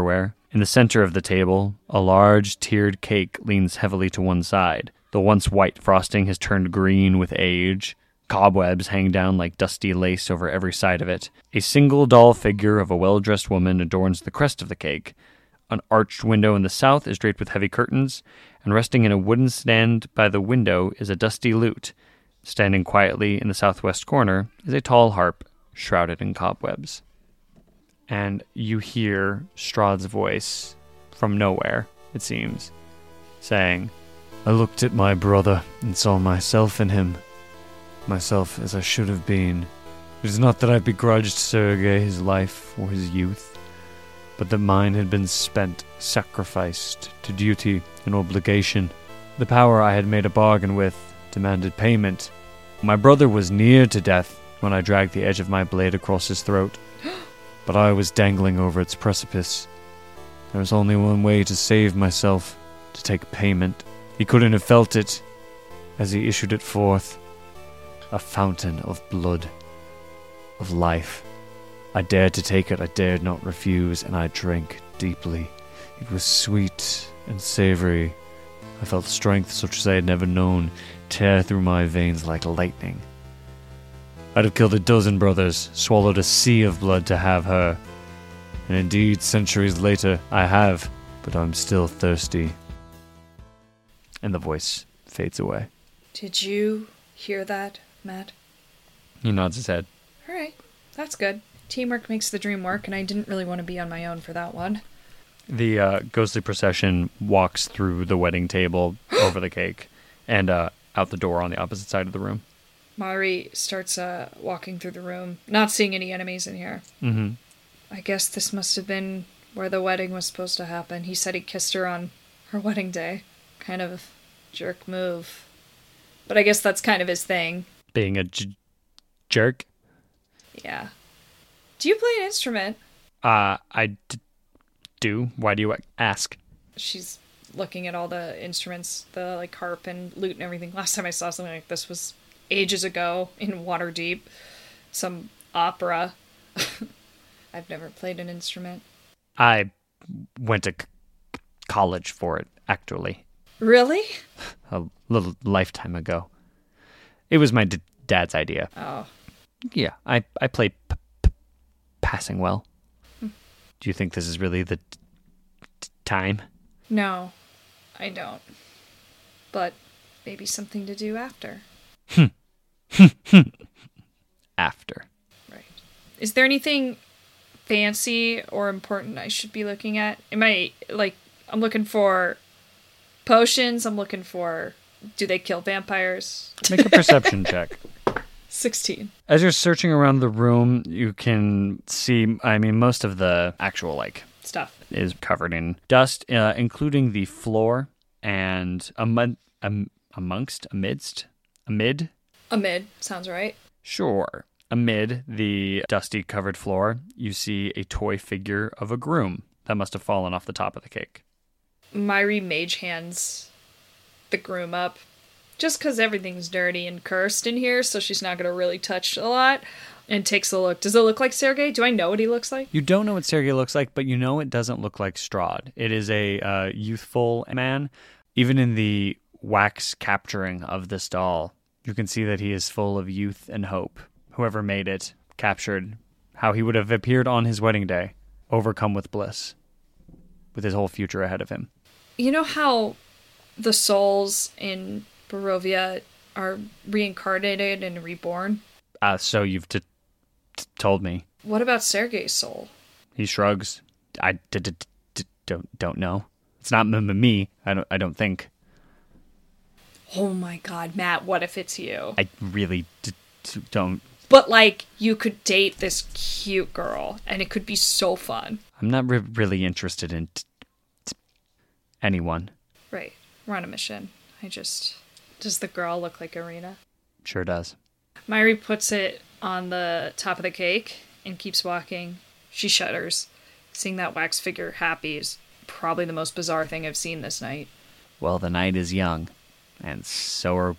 In the center of the table, a large tiered cake leans heavily to one side. The once white frosting has turned green with age. Cobwebs hang down like dusty lace over every side of it. A single doll figure of a well-dressed woman adorns the crest of the cake. An arched window in the south is draped with heavy curtains, and resting in a wooden stand by the window is a dusty lute. Standing quietly in the southwest corner is a tall harp, shrouded in cobwebs. And you hear Strahd's voice from nowhere, it seems, saying, "I looked at my brother and saw myself in him. Myself as I should have been. It is not that I begrudged Sergei his life or his youth, but that mine had been spent, sacrificed to duty and obligation. The power I had made a bargain with demanded payment. My brother was near to death when I dragged the edge of my blade across his throat, but I was dangling over its precipice. There was only one way to save myself, to take payment. He couldn't have felt it as he issued it forth. A fountain of blood, of life. I dared to take it, I dared not refuse, and I drank deeply. It was sweet and savory. I felt strength such as I had never known tear through my veins like lightning. I'd have killed a dozen brothers, swallowed a sea of blood to have her. And indeed, centuries later, I have, but I'm still thirsty." And the voice fades away. Did you hear that, Matt? He nods his head. All right, that's good. Teamwork makes the dream work, and I didn't really want to be on my own for that one. The ghostly procession walks through the wedding table, over the cake, and out the door on the opposite side of the room. Mari starts walking through the room, not seeing any enemies in here. Mm-hmm. I guess this must have been where the wedding was supposed to happen. He said he kissed her on her wedding day. Kind of a jerk move. But I guess that's kind of his thing. Being a jerk? Yeah. Do you play an instrument? I do. Why do you ask? She's looking at all the instruments, the like harp and lute and everything. Last time I saw something like this was ages ago in Waterdeep. Some opera. I've never played an instrument. I went to college for it, actually. Really? A little lifetime ago. It was my dad's idea. Oh. Yeah, I play passing well. Do you think this is really the time? No, I don't. But maybe something to do after. After. Right. Is there anything fancy or important I should be looking at? I'm looking for potions, I'm looking for, do they kill vampires? Make a perception check. 16. As you're searching around the room, you can see, most of the actual, stuff is covered in dust, including the floor and amid. Sounds right. Sure. Amid the dusty covered floor, you see a toy figure of a groom that must have fallen off the top of the cake. Miri mage hands the groom up. Just because everything's dirty and cursed in here, so she's not going to really touch a lot. And takes a look. Does it look like Sergei? Do I know what he looks like? You don't know what Sergei looks like, but you know it doesn't look like Strahd. It is a youthful man. Even in the wax capturing of this doll, you can see that he is full of youth and hope. Whoever made it captured how he would have appeared on his wedding day, overcome with bliss, with his whole future ahead of him. You know how the souls in Barovia are reincarnated and reborn? So you've told me. What about Sergei's soul? He shrugs. I don't know. It's not me. I don't think. Oh my god, Matt, what if it's you? I really don't. But, you could date this cute girl, and it could be so fun. I'm not really interested in anyone. Right. We're on a mission. Does the girl look like Irina? Sure does. Miri puts it on the top of the cake and keeps walking. She shudders. Seeing that wax figure happy is probably the most bizarre thing I've seen this night. Well, the night is young, and so are,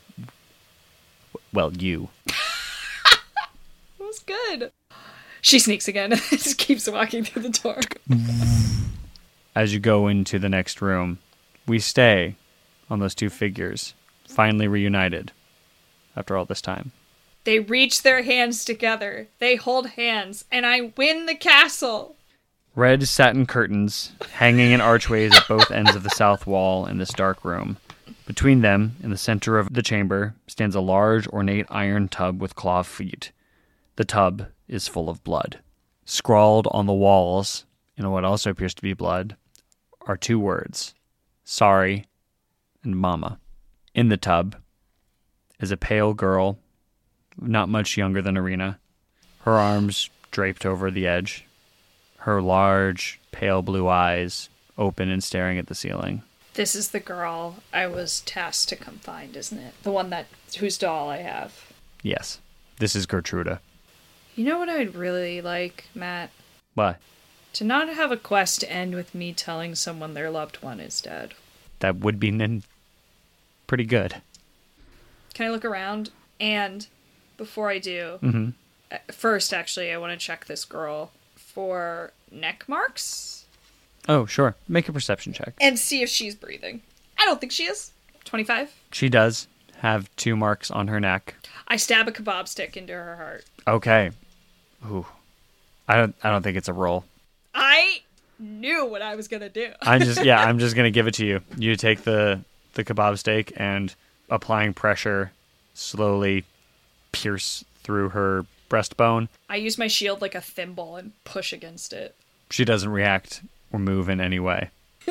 you. That was good. She sneaks again and just keeps walking through the door. as you go into the next room, we stay on those two figures, finally reunited after all this time. They reach their hands together. They hold hands, and I win the castle. Red satin curtains hanging in archways at both ends of the south wall in this dark room. Between them, in the center of the chamber, stands a large, ornate iron tub with claw feet. The tub is full of blood. Scrawled on the walls, in what also appears to be blood, are two words, sorry and mama. In the tub is a pale girl, not much younger than Irina, her arms draped over the edge, her large, pale blue eyes open and staring at the ceiling. This is the girl I was tasked to come find, isn't it? The one whose doll I have. Yes, this is Gertruda. You know what I'd really like, Matt? What? To not have a quest end with me telling someone their loved one is dead. That would be pretty good. Can I look around? And before I do, first, actually, I want to check this girl for neck marks. Oh, sure. Make a perception check. And see if she's breathing. I don't think she is. 25. She does have 2 marks on her neck. I stab a kebab stick into her heart. Okay. Ooh. I don't think it's a roll. I knew what I was going to do. I'm just going to give it to you. You take the kebab steak and applying pressure slowly pierce through her breastbone. I use my shield like a thimble and push against it. She doesn't react or move in any way.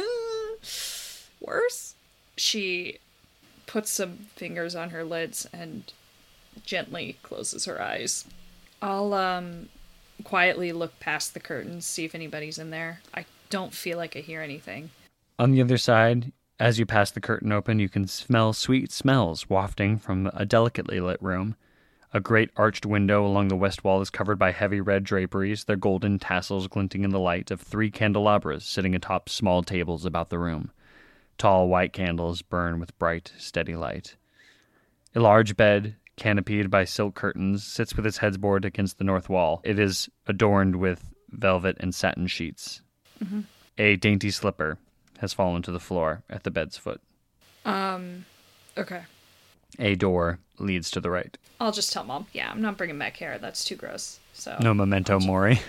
Worse? She puts some fingers on her lids and gently closes her eyes. I'll quietly look past the curtains, see if anybody's in there. I don't feel like I hear anything. On the other side, as you pass the curtain open, you can smell sweet smells wafting from a delicately lit room. A great arched window along the west wall is covered by heavy red draperies, their golden tassels glinting in the light of 3 candelabras sitting atop small tables about the room. Tall white candles burn with bright, steady light. A large bed, canopied by silk curtains, sits with its headboard against the north wall. It is adorned with velvet and satin sheets. Mm-hmm. A dainty slipper has fallen to the floor at the bed's foot. Okay. A door leads to the right. I'll just tell Mom. Yeah, I'm not bringing back hair. That's too gross. So No memento mori.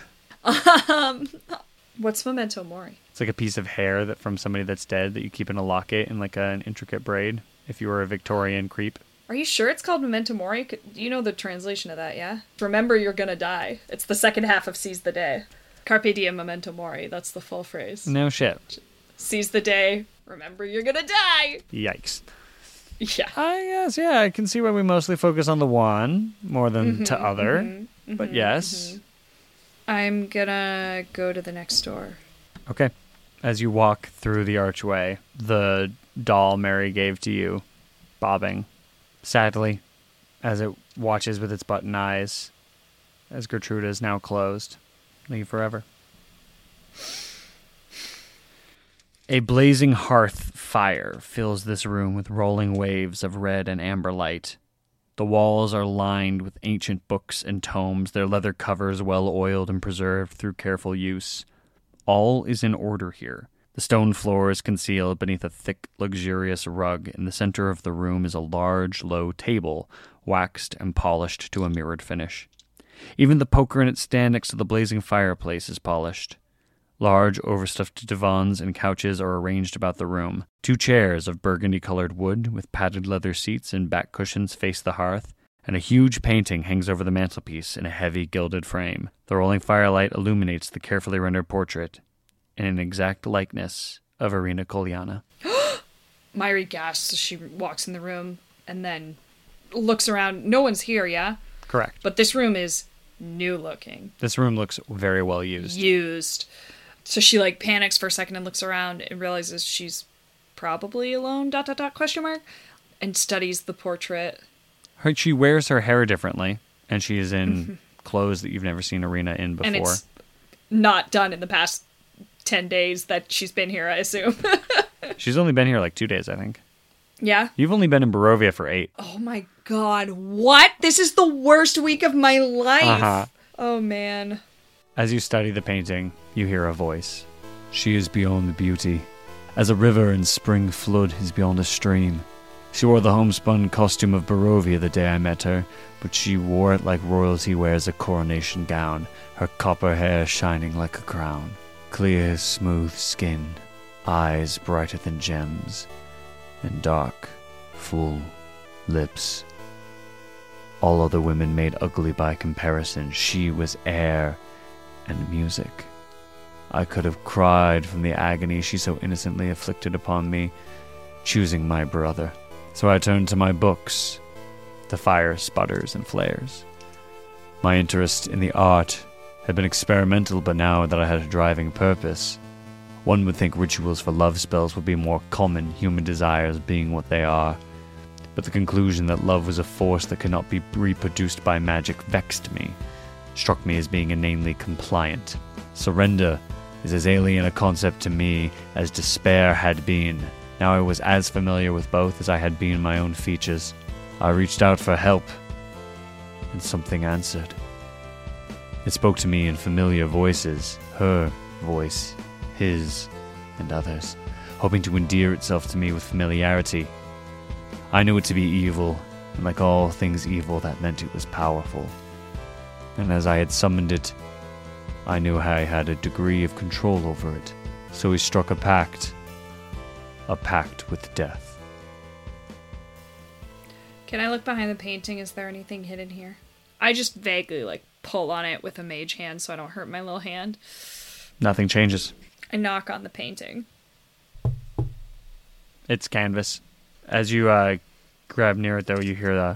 What's memento mori? It's like a piece of hair that from somebody that's dead that you keep in a locket in like an intricate braid if you were a Victorian creep. Are you sure it's called memento mori? Do you know the translation of that, yeah? Remember you're gonna die. It's the second half of Seize the Day. Carpe diem memento mori. That's the full phrase. No shit. Seize the day. Remember you're gonna die. Yikes. Yeah. Yes, yeah, I can see why we mostly focus on the one more than to other. But yes. I'm gonna go to the next door. Okay. As you walk through the archway, the doll Mary gave to you, bobbing, sadly, as it watches with its button eyes, as Gertruda is now closed. Leave forever. A blazing hearth fire fills this room with rolling waves of red and amber light. The walls are lined with ancient books and tomes, their leather covers well oiled and preserved through careful use. All is in order here. The stone floor is concealed beneath a thick, luxurious rug. In the center of the room is a large, low table, waxed and polished to a mirrored finish. Even the poker in its stand next to the blazing fireplace is polished. Large, overstuffed divans and couches are arranged about the room. 2 chairs of burgundy-colored wood with padded leather seats and back cushions face the hearth, and a huge painting hangs over the mantelpiece in a heavy gilded frame. The rolling firelight illuminates the carefully rendered portrait in an exact likeness of Irina Kolyana. Myri gasps as she walks in the room and then looks around. No one's here, yeah? Correct. But this room is new looking. This room looks very well used. So she like panics for a second and looks around and realizes she's probably alone, ... and studies the portrait. She wears her hair differently, and she is in clothes that you've never seen Irina in before. And it's not done in the past 10 days that she's been here, I assume. She's only been here like 2 days, I think. Yeah? You've only been in Barovia for 8. Oh my god, what? This is the worst week of my life! Oh man. As you study the painting, you hear a voice. She is beyond the beauty, as a river in spring flood is beyond a stream. She wore the homespun costume of Barovia the day I met her, but she wore it like royalty wears a coronation gown, her copper hair shining like a crown. Clear, smooth skin, eyes brighter than gems, and dark, full lips. All other women made ugly by comparison. She was air and music. I could have cried from the agony she so innocently inflicted upon me, choosing my brother. So I turned to my books. The fire sputters and flares. My interest in the art had been experimental, but now that I had a driving purpose, one would think rituals for love spells would be more common, human desires being what they are. But the conclusion that love was a force that could not be reproduced by magic vexed me, struck me as being inanely compliant. Surrender is as alien a concept to me as despair had been. Now I was as familiar with both as I had been my own features. I reached out for help, and something answered. It spoke to me in familiar voices, her voice, his, and others, hoping to endear itself to me with familiarity. I knew it to be evil, and like all things evil, that meant it was powerful. And as I had summoned it, I knew I had a degree of control over it. So we struck a pact with death. Can I look behind the painting? Is there anything hidden here? I just vaguely, pull on it with a mage hand so I don't hurt my little hand. Nothing changes. I knock on the painting. It's canvas. As you grab near it, though, you hear the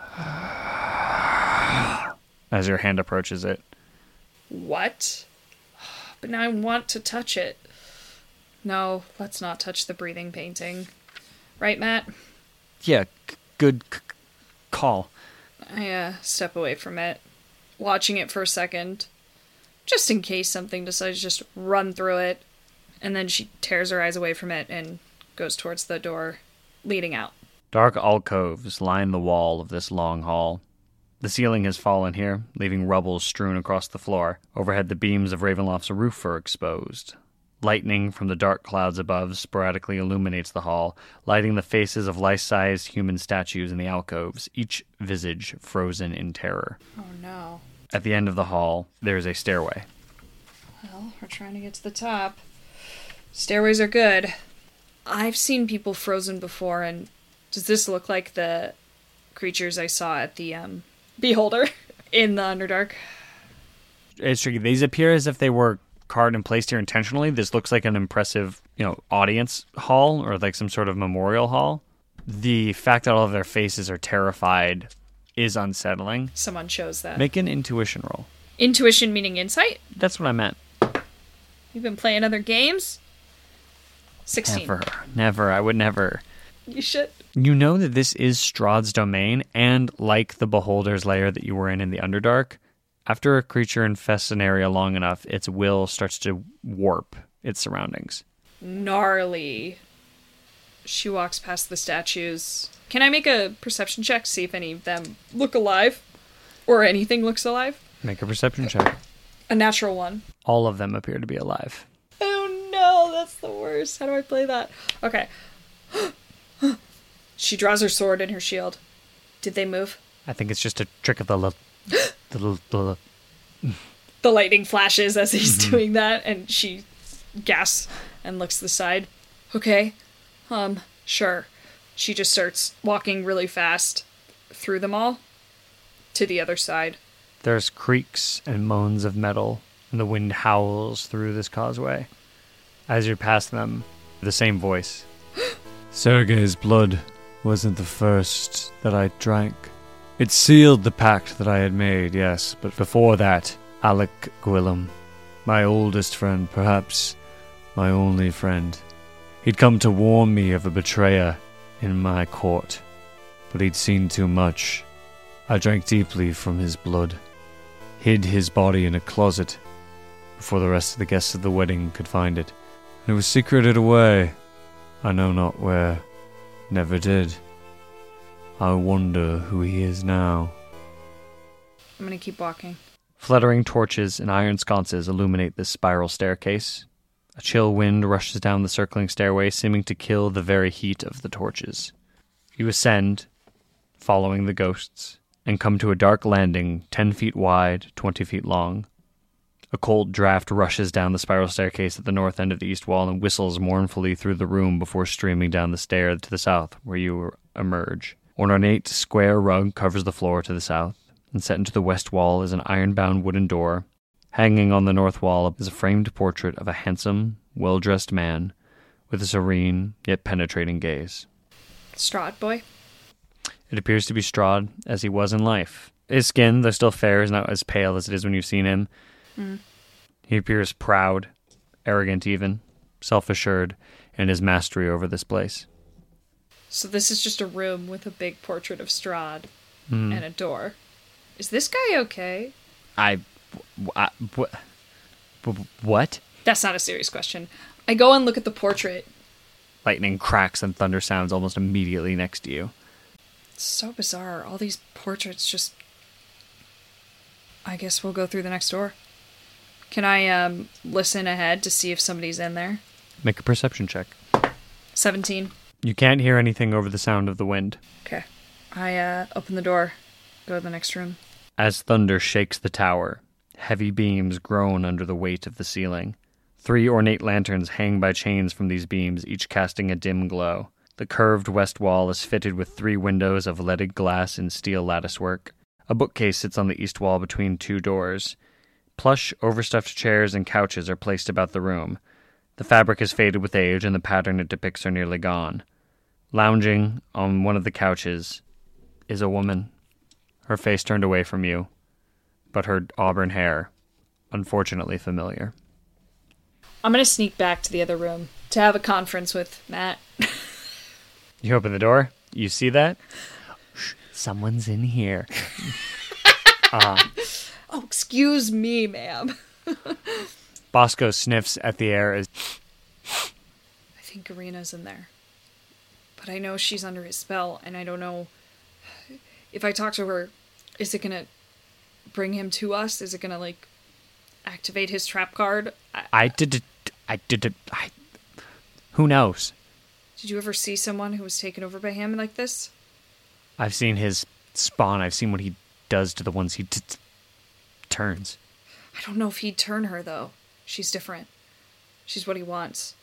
as your hand approaches it. What? But now I want to touch it. No, let's not touch the breathing painting. Right, Matt? Yeah, good call. I step away from it, watching it for a second, just in case something decides to just run through it, and then she tears her eyes away from it and goes towards the door leading out. Dark alcoves line the wall of this long hall. The ceiling has fallen here, leaving rubble strewn across the floor. Overhead, the beams of Ravenloft's roof are exposed. Lightning from the dark clouds above sporadically illuminates the hall, lighting the faces of life-sized human statues in the alcoves, each visage frozen in terror. Oh no. At the end of the hall, there is a stairway. Well, we're trying to get to the top. Stairways are good. I've seen people frozen before, and does this look like the creatures I saw at the Beholder in the Underdark? It's tricky. These appear as if they were carved and placed here intentionally. This looks like an impressive, audience hall or like some sort of memorial hall. The fact that all of their faces are terrified is unsettling. Someone chose that. Make an intuition roll. Intuition meaning insight? That's what I meant. You've been playing other games? 16. Never. I would never. You should. You know that this is Strahd's domain, and like the Beholder's lair that you were in the Underdark, after a creature infests an area long enough, its will starts to warp its surroundings. Gnarly. She walks past the statues. Can I make a perception check to see if any of them look alive? Or anything looks alive? Make a perception check. A natural one. All of them appear to be alive. Oh no, that's the worst. How do I play that? Okay. She draws her sword and her shield. Did they move? I think it's just a trick of the The lightning flashes as he's doing that, and she gasps and looks to the side. Okay. Sure. She just starts walking really fast through them all to the other side. There's creaks and moans of metal, and the wind howls through this causeway. As you're past them, the same voice. Sergei's blood wasn't the first that I drank. It sealed the pact that I had made, yes, but before that, Alec Gwillem, my oldest friend, perhaps my only friend. He'd come to warn me of a betrayer in my court, but he'd seen too much. I drank deeply from his blood, hid his body in a closet before the rest of the guests of the wedding could find it. And it was secreted away, I know not where, never did. I wonder who he is now. I'm gonna keep walking. Fluttering torches and iron sconces illuminate this spiral staircase. A chill wind rushes down the circling stairway, seeming to kill the very heat of the torches. You ascend, following the ghosts, and come to a dark landing 10 feet wide, 20 feet long. A cold draft rushes down the spiral staircase at the north end of the east wall and whistles mournfully through the room before streaming down the stair to the south, where you emerge. An ornate square rug covers the floor to the south, and set into the west wall is an iron-bound wooden door. Hanging on the north wall is a framed portrait of a handsome, well-dressed man with a serene yet penetrating gaze. Strahd boy? It appears to be Strahd as he was in life. His skin, though still fair, is not as pale as it is when you've seen him. He appears proud, arrogant even, self-assured in his mastery over this place. So this is just a room with a big portrait of Strahd and a door. Is this guy okay? What? That's not a serious question. I go and look at the portrait. Lightning cracks and thunder sounds almost immediately next to you. It's so bizarre. All these portraits just... I guess we'll go through the next door. Can I listen ahead to see if somebody's in there? Make a perception check. 17. You can't hear anything over the sound of the wind. Okay. I open the door. Go to the next room. As thunder shakes the tower, heavy beams groan under the weight of the ceiling. 3 ornate lanterns hang by chains from these beams, each casting a dim glow. The curved west wall is fitted with 3 windows of leaded glass and steel latticework. A bookcase sits on the east wall between 2 doors. Plush, overstuffed chairs and couches are placed about the room. The fabric is faded with age, and the pattern it depicts are nearly gone. Lounging on one of the couches is a woman, her face turned away from you, but her auburn hair, unfortunately familiar. I'm going to sneak back to the other room to have a conference with Matt. You open the door. You see that? Shh, someone's in here. Oh, excuse me, ma'am. Bosco sniffs at the air as... I think Irina's in there. But I know she's under his spell, and I don't know... If I talk to her, is it going to bring him to us? Is it going to, activate his trap card? Who knows? Did you ever see someone who was taken over by him like this? I've seen his spawn. I've seen what he does to the ones he turns. I don't know if he'd turn her, though. She's different. She's what he wants.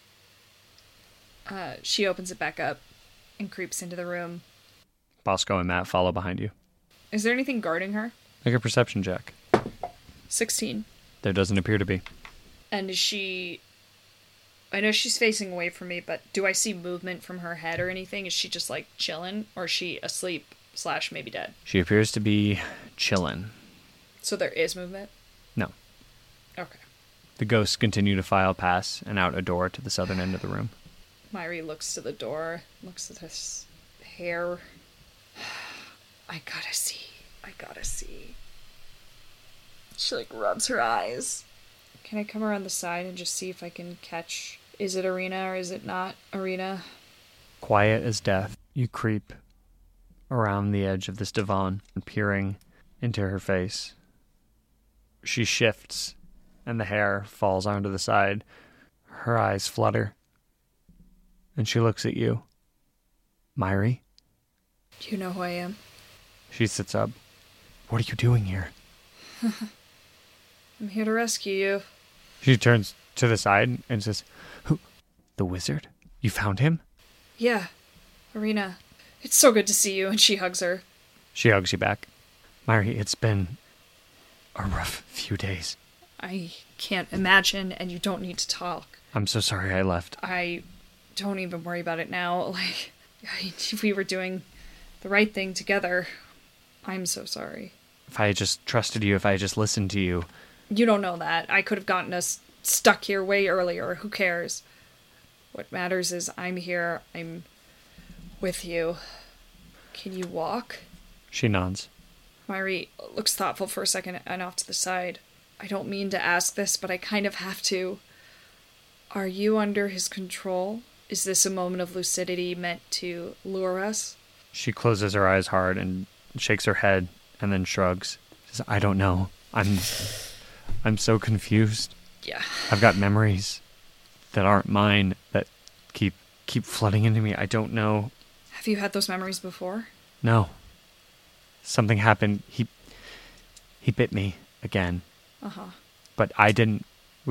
She opens it back up and creeps into the room. Bosco and Matt follow behind you. Is there anything guarding her? Make a perception check. 16. There doesn't appear to be. And is she... I know she's facing away from me, but do I see movement from her head or anything? Is she just, chilling? Or is she asleep / maybe dead? She appears to be chilling. So there is movement? No. Okay. The ghosts continue to file past and out a door to the southern end of the room. Myri looks to the door, looks at his hair. I gotta see. She, rubs her eyes. Can I come around the side and just see if I can catch... Is it Irina or is it not Irina? Quiet as death, you creep around the edge of this divan, peering into her face. She shifts, and the hair falls onto the side. Her eyes flutter, and she looks at you. Myri? Do you know who I am? She sits up. What are you doing here? I'm here to rescue you. She turns to the side and says, Who? The wizard? You found him? Yeah, Irina. It's so good to see you, and she hugs her. She hugs you back. Myri, it's been a rough few days. I can't imagine, and you don't need to talk. I'm so sorry I left. I don't even worry about it now. We were doing the right thing together. I'm so sorry. If I had just trusted you, if I had just listened to you. You don't know that. I could have gotten us stuck here way earlier. Who cares? What matters is I'm here. I'm with you. Can you walk? She nods. Myri looks thoughtful for a second and off to the side. I don't mean to ask this, but I kind of have to. Are you under his control? Is this a moment of lucidity meant to lure us? She closes her eyes hard and shakes her head and then shrugs. She says, I don't know. I'm so confused. Yeah. I've got memories. that aren't mine that keep flooding into me. I don't know. Have you had those memories before? No. Something happened. He bit me again. Uh-huh. But I didn't.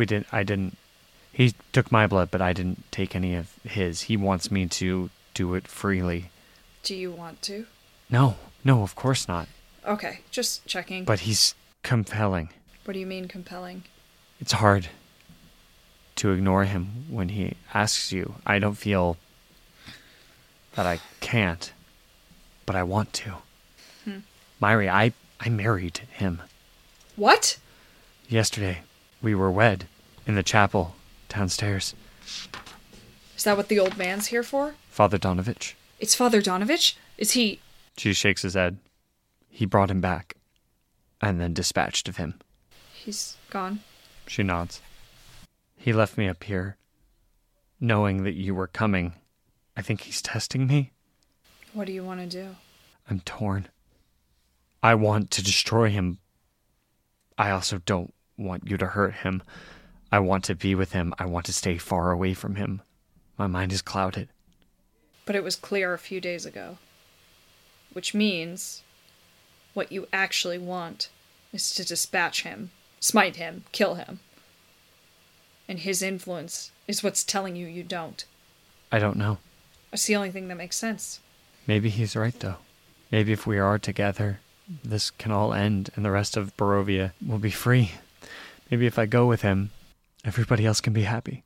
He took my blood, but I didn't take any of his. He wants me to do it freely. Do you want to? No, of course not. Okay, just checking. But he's compelling. What do you mean compelling? It's hard to ignore him when he asks you. I don't feel that I can't, but I want to. Myri, I married him. What? Yesterday, we were wed in the chapel downstairs. Is that what the old man's here for? Father Donovich. It's Father Donovich? Is he... She shakes his head. He brought him back, and then dispatched of him. He's gone? She nods. He left me up here, knowing that you were coming. I think he's testing me. What do you want to do? I'm torn. I want to destroy him. I also don't want you to hurt him. I want to be with him. I want to stay far away from him. My mind is clouded. But it was clear a few days ago. Which means what you actually want is to dispatch him, smite him, kill him. And his influence is what's telling you you don't. I don't know. That's the only thing that makes sense. Maybe he's right, though. Maybe if we are together, this can all end and the rest of Barovia will be free. Maybe if I go with him, everybody else can be happy.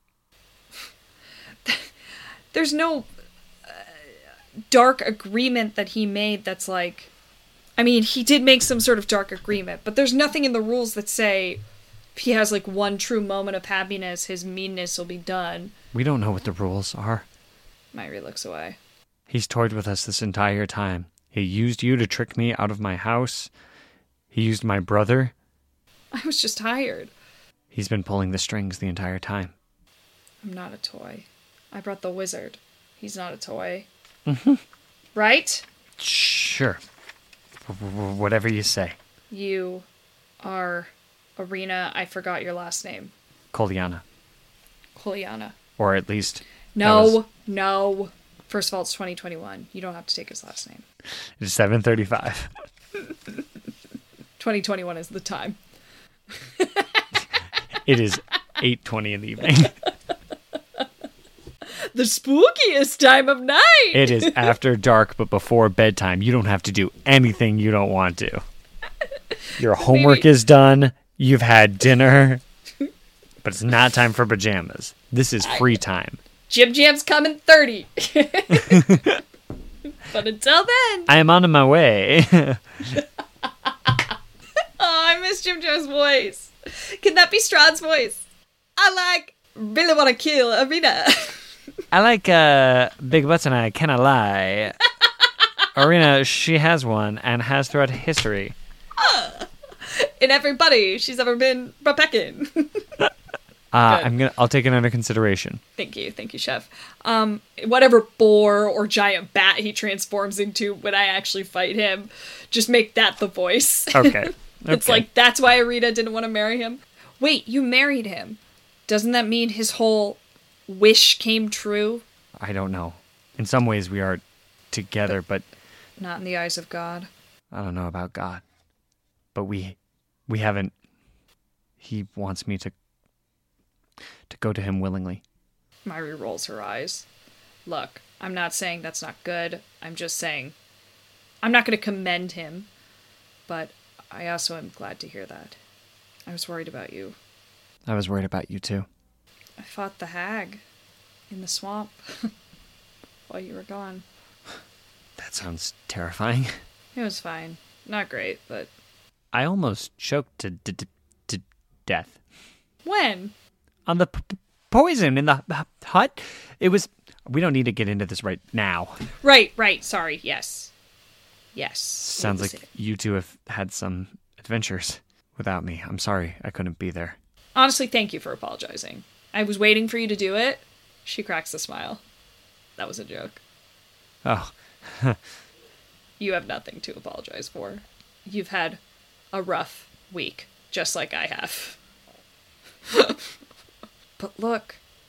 There's no dark agreement that he made that's like... I mean, he did make some sort of dark agreement, but there's nothing in the rules that say if he has like one true moment of happiness, his meanness will be done. We don't know what the rules are. Myri looks away. He's toyed with us this entire time. He used you to trick me out of my house. He used my brother. I was just tired. He's been pulling the strings the entire time. I'm not a toy. I brought the wizard. He's not a toy. Mm-hmm. Right? Sure. Whatever you say. You are Irina. I forgot your last name. Kolyana. Kolyana. Or at least... No. First of all, it's 2021. You don't have to take his last name. It's 7:35. 2021 is the time. It is 8:20 in the evening. The spookiest time of night! It is after dark, but before bedtime. You don't have to do anything you don't want to. Your homework is done. You've had dinner. But it's not time for pajamas. This is free time. Jim Jam's coming 30. But until then... I am on my way. Oh, I miss Jim Jam's voice. Can that be Strahd's voice? Really want to kill Irina. I like big butts and I cannot lie. Irina, she has one and has throughout history. In everybody she's ever been pecking. I'll take it under consideration. Thank you, chef. Whatever boar or giant bat he transforms into when I actually fight him, just make that the voice. Okay. It's like, that's why Irina didn't want to marry him. Wait, you married him. Doesn't that mean his whole wish came true? I don't know. In some ways we are together, but... Not in the eyes of God. I don't know about God. But we haven't... He wants me to go to him willingly. Myri rolls her eyes. Look, I'm not saying that's not good. I'm just saying I'm not going to commend him. But I also am glad to hear that. I was worried about you. I was worried about you too. I fought the hag in the swamp while you were gone. That sounds terrifying. It was fine. Not great, but... I almost choked to death. When? On the poison in the hut. It was... We don't need to get into this right now. Right. Sorry. Yes. Sounds like you two have had some adventures without me. I'm sorry I couldn't be there. Honestly, thank you for apologizing. I was waiting for you to do it. She cracks a smile. That was a joke. Oh. You have nothing to apologize for. You've had a rough week, just like I have. But look,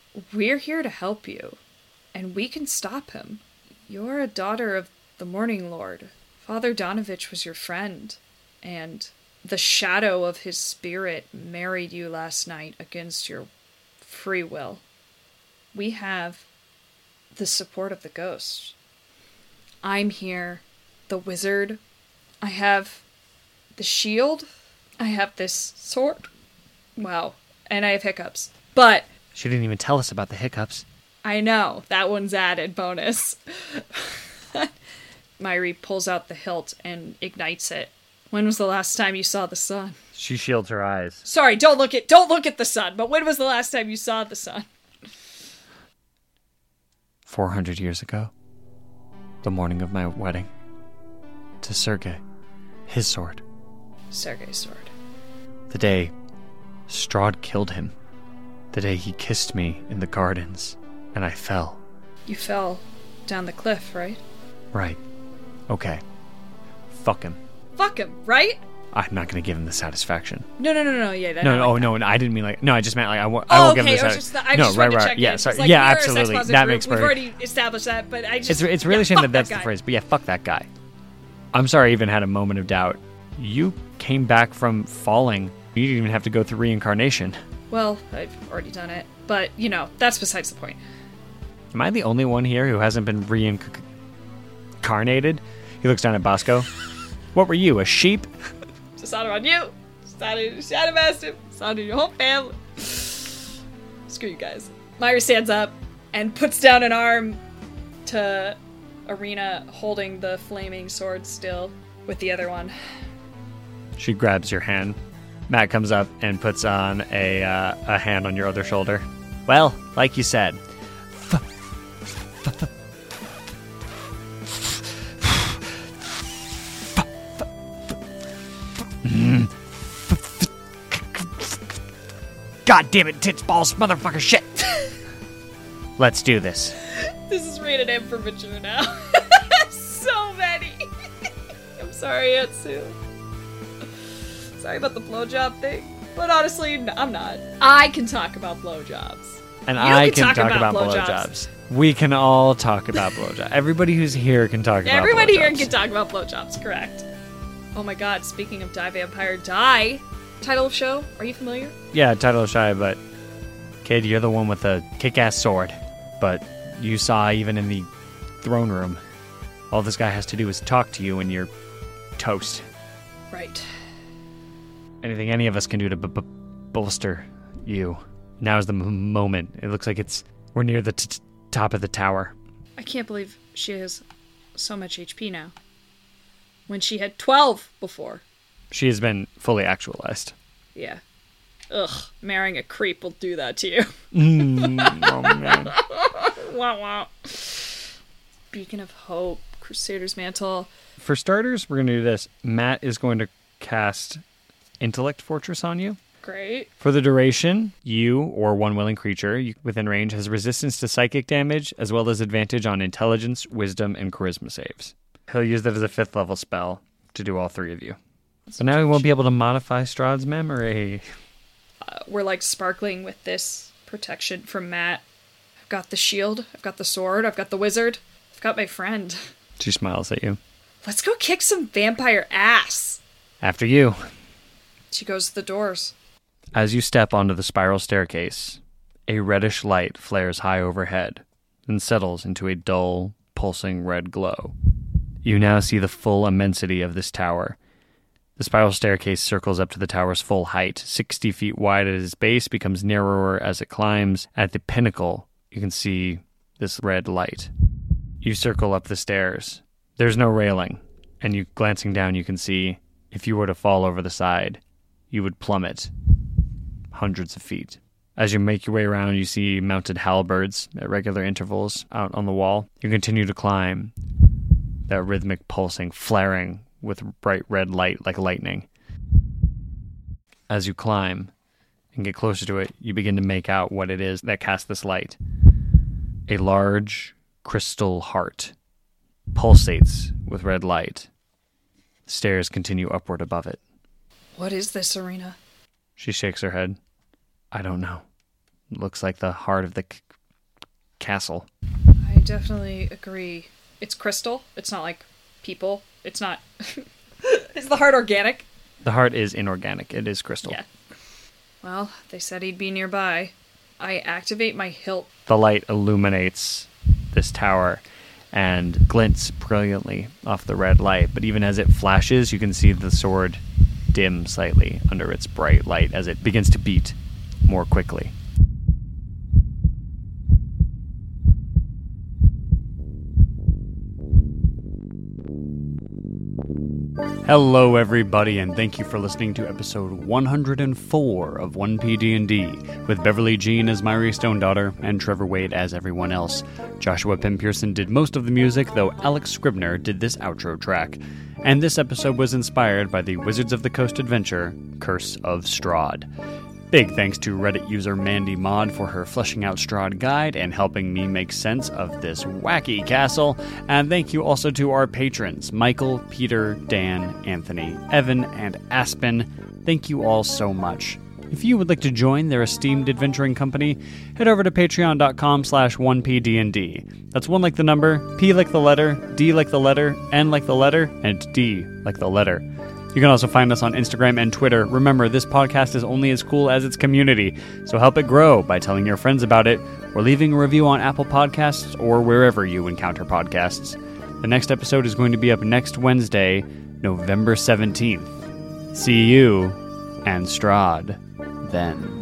We're here to help you, and we can stop him. You're a daughter of the Morning Lord. Father Donovich was your friend, and the shadow of his spirit married you last night against your free will. We have the support of the ghost. I'm here, the wizard. I have the shield. I have this sword. Wow. And I have hiccups. But She didn't even tell us about the hiccups. I know, that one's added bonus. Myri pulls out the hilt and ignites it. When was the last time you saw the sun? She shields her eyes. Sorry, don't look at the sun, but when was the last time you saw the sun? 400 years ago. The morning of my wedding. To Sergei. His sword. Sergei's sword. The day Strahd killed him. The day he kissed me in the gardens, and I fell. You fell down the cliff, right? Right. Okay. Fuck him. Fuck him, right? I'm not going to give him the satisfaction. No, yeah. No, I didn't mean like... No, I just meant like I won't give him the satisfaction. I just wanted to check Yeah, in. sorry. Like, Yeah, absolutely. That makes We've perfect... already established that, but I just... It's really a shame fuck that that's the guy. phrase, but yeah, fuck that guy. I'm sorry I even had a moment of doubt. You came back from falling. You didn't even have to go through reincarnation. Well, I've already done it, but, that's besides the point. Am I the only one here who hasn't been reincarnated? He looks down at Bosco. What were you, a sheep? It's not on you. It's not on Shadow Master. It's not on your whole family. Screw you guys. Myra stands up and puts down an arm to Arena, holding the flaming sword still with the other one. She grabs your hand. Matt comes up and puts on a hand on your other shoulder. Well, like you said. God damn it, tits, balls, motherfucker, shit. Let's do this. This is rated M for mature now. So many. I'm sorry, Etsu. Sorry about the blowjob thing. But honestly, I'm not. I can talk about blowjobs. And I can talk about blowjobs. We can all talk about blowjobs. Everybody who's here can talk about blowjobs. Everybody here can talk about blowjobs, correct. Oh my god, speaking of Die Vampire Die, title of show, are you familiar? Yeah, title of shy, but kid, you're the one with the kick-ass sword. But you saw even in the throne room, all this guy has to do is talk to you and you're toast. Right. Anything any of us can do to bolster you. Now's the moment. It looks like we're near the top of the tower. I can't believe she has so much HP now. When she had 12 before. She has been fully actualized. Yeah. Ugh, marrying a creep will do that to you. Oh, man. Wow, wow. Beacon of Hope, Crusader's Mantle. For starters, we're going to do this. Matt is going to cast Intellect Fortress on you. Great. For the duration, you or one willing creature within range has resistance to psychic damage, as well as advantage on intelligence, wisdom, and charisma saves. He'll use that as a 5th level spell to do all 3 of you. So now he won't be able to modify Strahd's memory. We're like sparkling with this protection from Matt. I've got the shield, I've got the sword, I've got the wizard, I've got my friend. She smiles at you. Let's go kick some vampire ass. After you. She goes to the doors. As you step onto the spiral staircase, a reddish light flares high overhead and settles into a dull, pulsing red glow. You now see the full immensity of this tower. The spiral staircase circles up to the tower's full height, 60 feet wide at its base, becomes narrower as it climbs. At the pinnacle, you can see this red light. You circle up the stairs. There's no railing, and you glancing down, you can see if you were to fall over the side, you would plummet hundreds of feet. As you make your way around, you see mounted halberds at regular intervals out on the wall. You continue to climb, that rhythmic pulsing, flaring with bright red light like lightning. As you climb and get closer to it, you begin to make out what it is that casts this light. A large crystal heart pulsates with red light. The stairs continue upward above it. What is this, Arena? She shakes her head. I don't know. Looks like the heart of the castle. I definitely agree. It's crystal. It's not like people. It's not... Is the heart organic? The heart is inorganic. It is crystal. Yeah. Well, they said he'd be nearby. I activate my hilt. The light illuminates this tower and glints brilliantly off the red light, but even as it flashes, you can see the sword dim slightly under its bright light as it begins to beat more quickly. Hello everybody, and thank you for listening to episode 104 of 1PD&D, with Beverly Jean as Myri Stonedaughter and Trevor Wade as everyone else. Joshua Penn Pearson did most of the music, though Alex Scribner did this outro track. And this episode was inspired by the Wizards of the Coast adventure, Curse of Strahd. Big thanks to Reddit user Mandy Mod for her fleshing out Strahd guide and helping me make sense of this wacky castle. And thank you also to our patrons, Michael, Peter, Dan, Anthony, Evan, and Aspen. Thank you all so much. If you would like to join their esteemed adventuring company, head over to patreon.com/1pdnd. That's 1 like the number, P like the letter, D like the letter, N like the letter, and D like the letter. You can also find us on Instagram and Twitter. Remember, this podcast is only as cool as its community, so help it grow by telling your friends about it, or leaving a review on Apple Podcasts or wherever you encounter podcasts. The next episode is going to be up next Wednesday, November 17th. See you and Strahd then.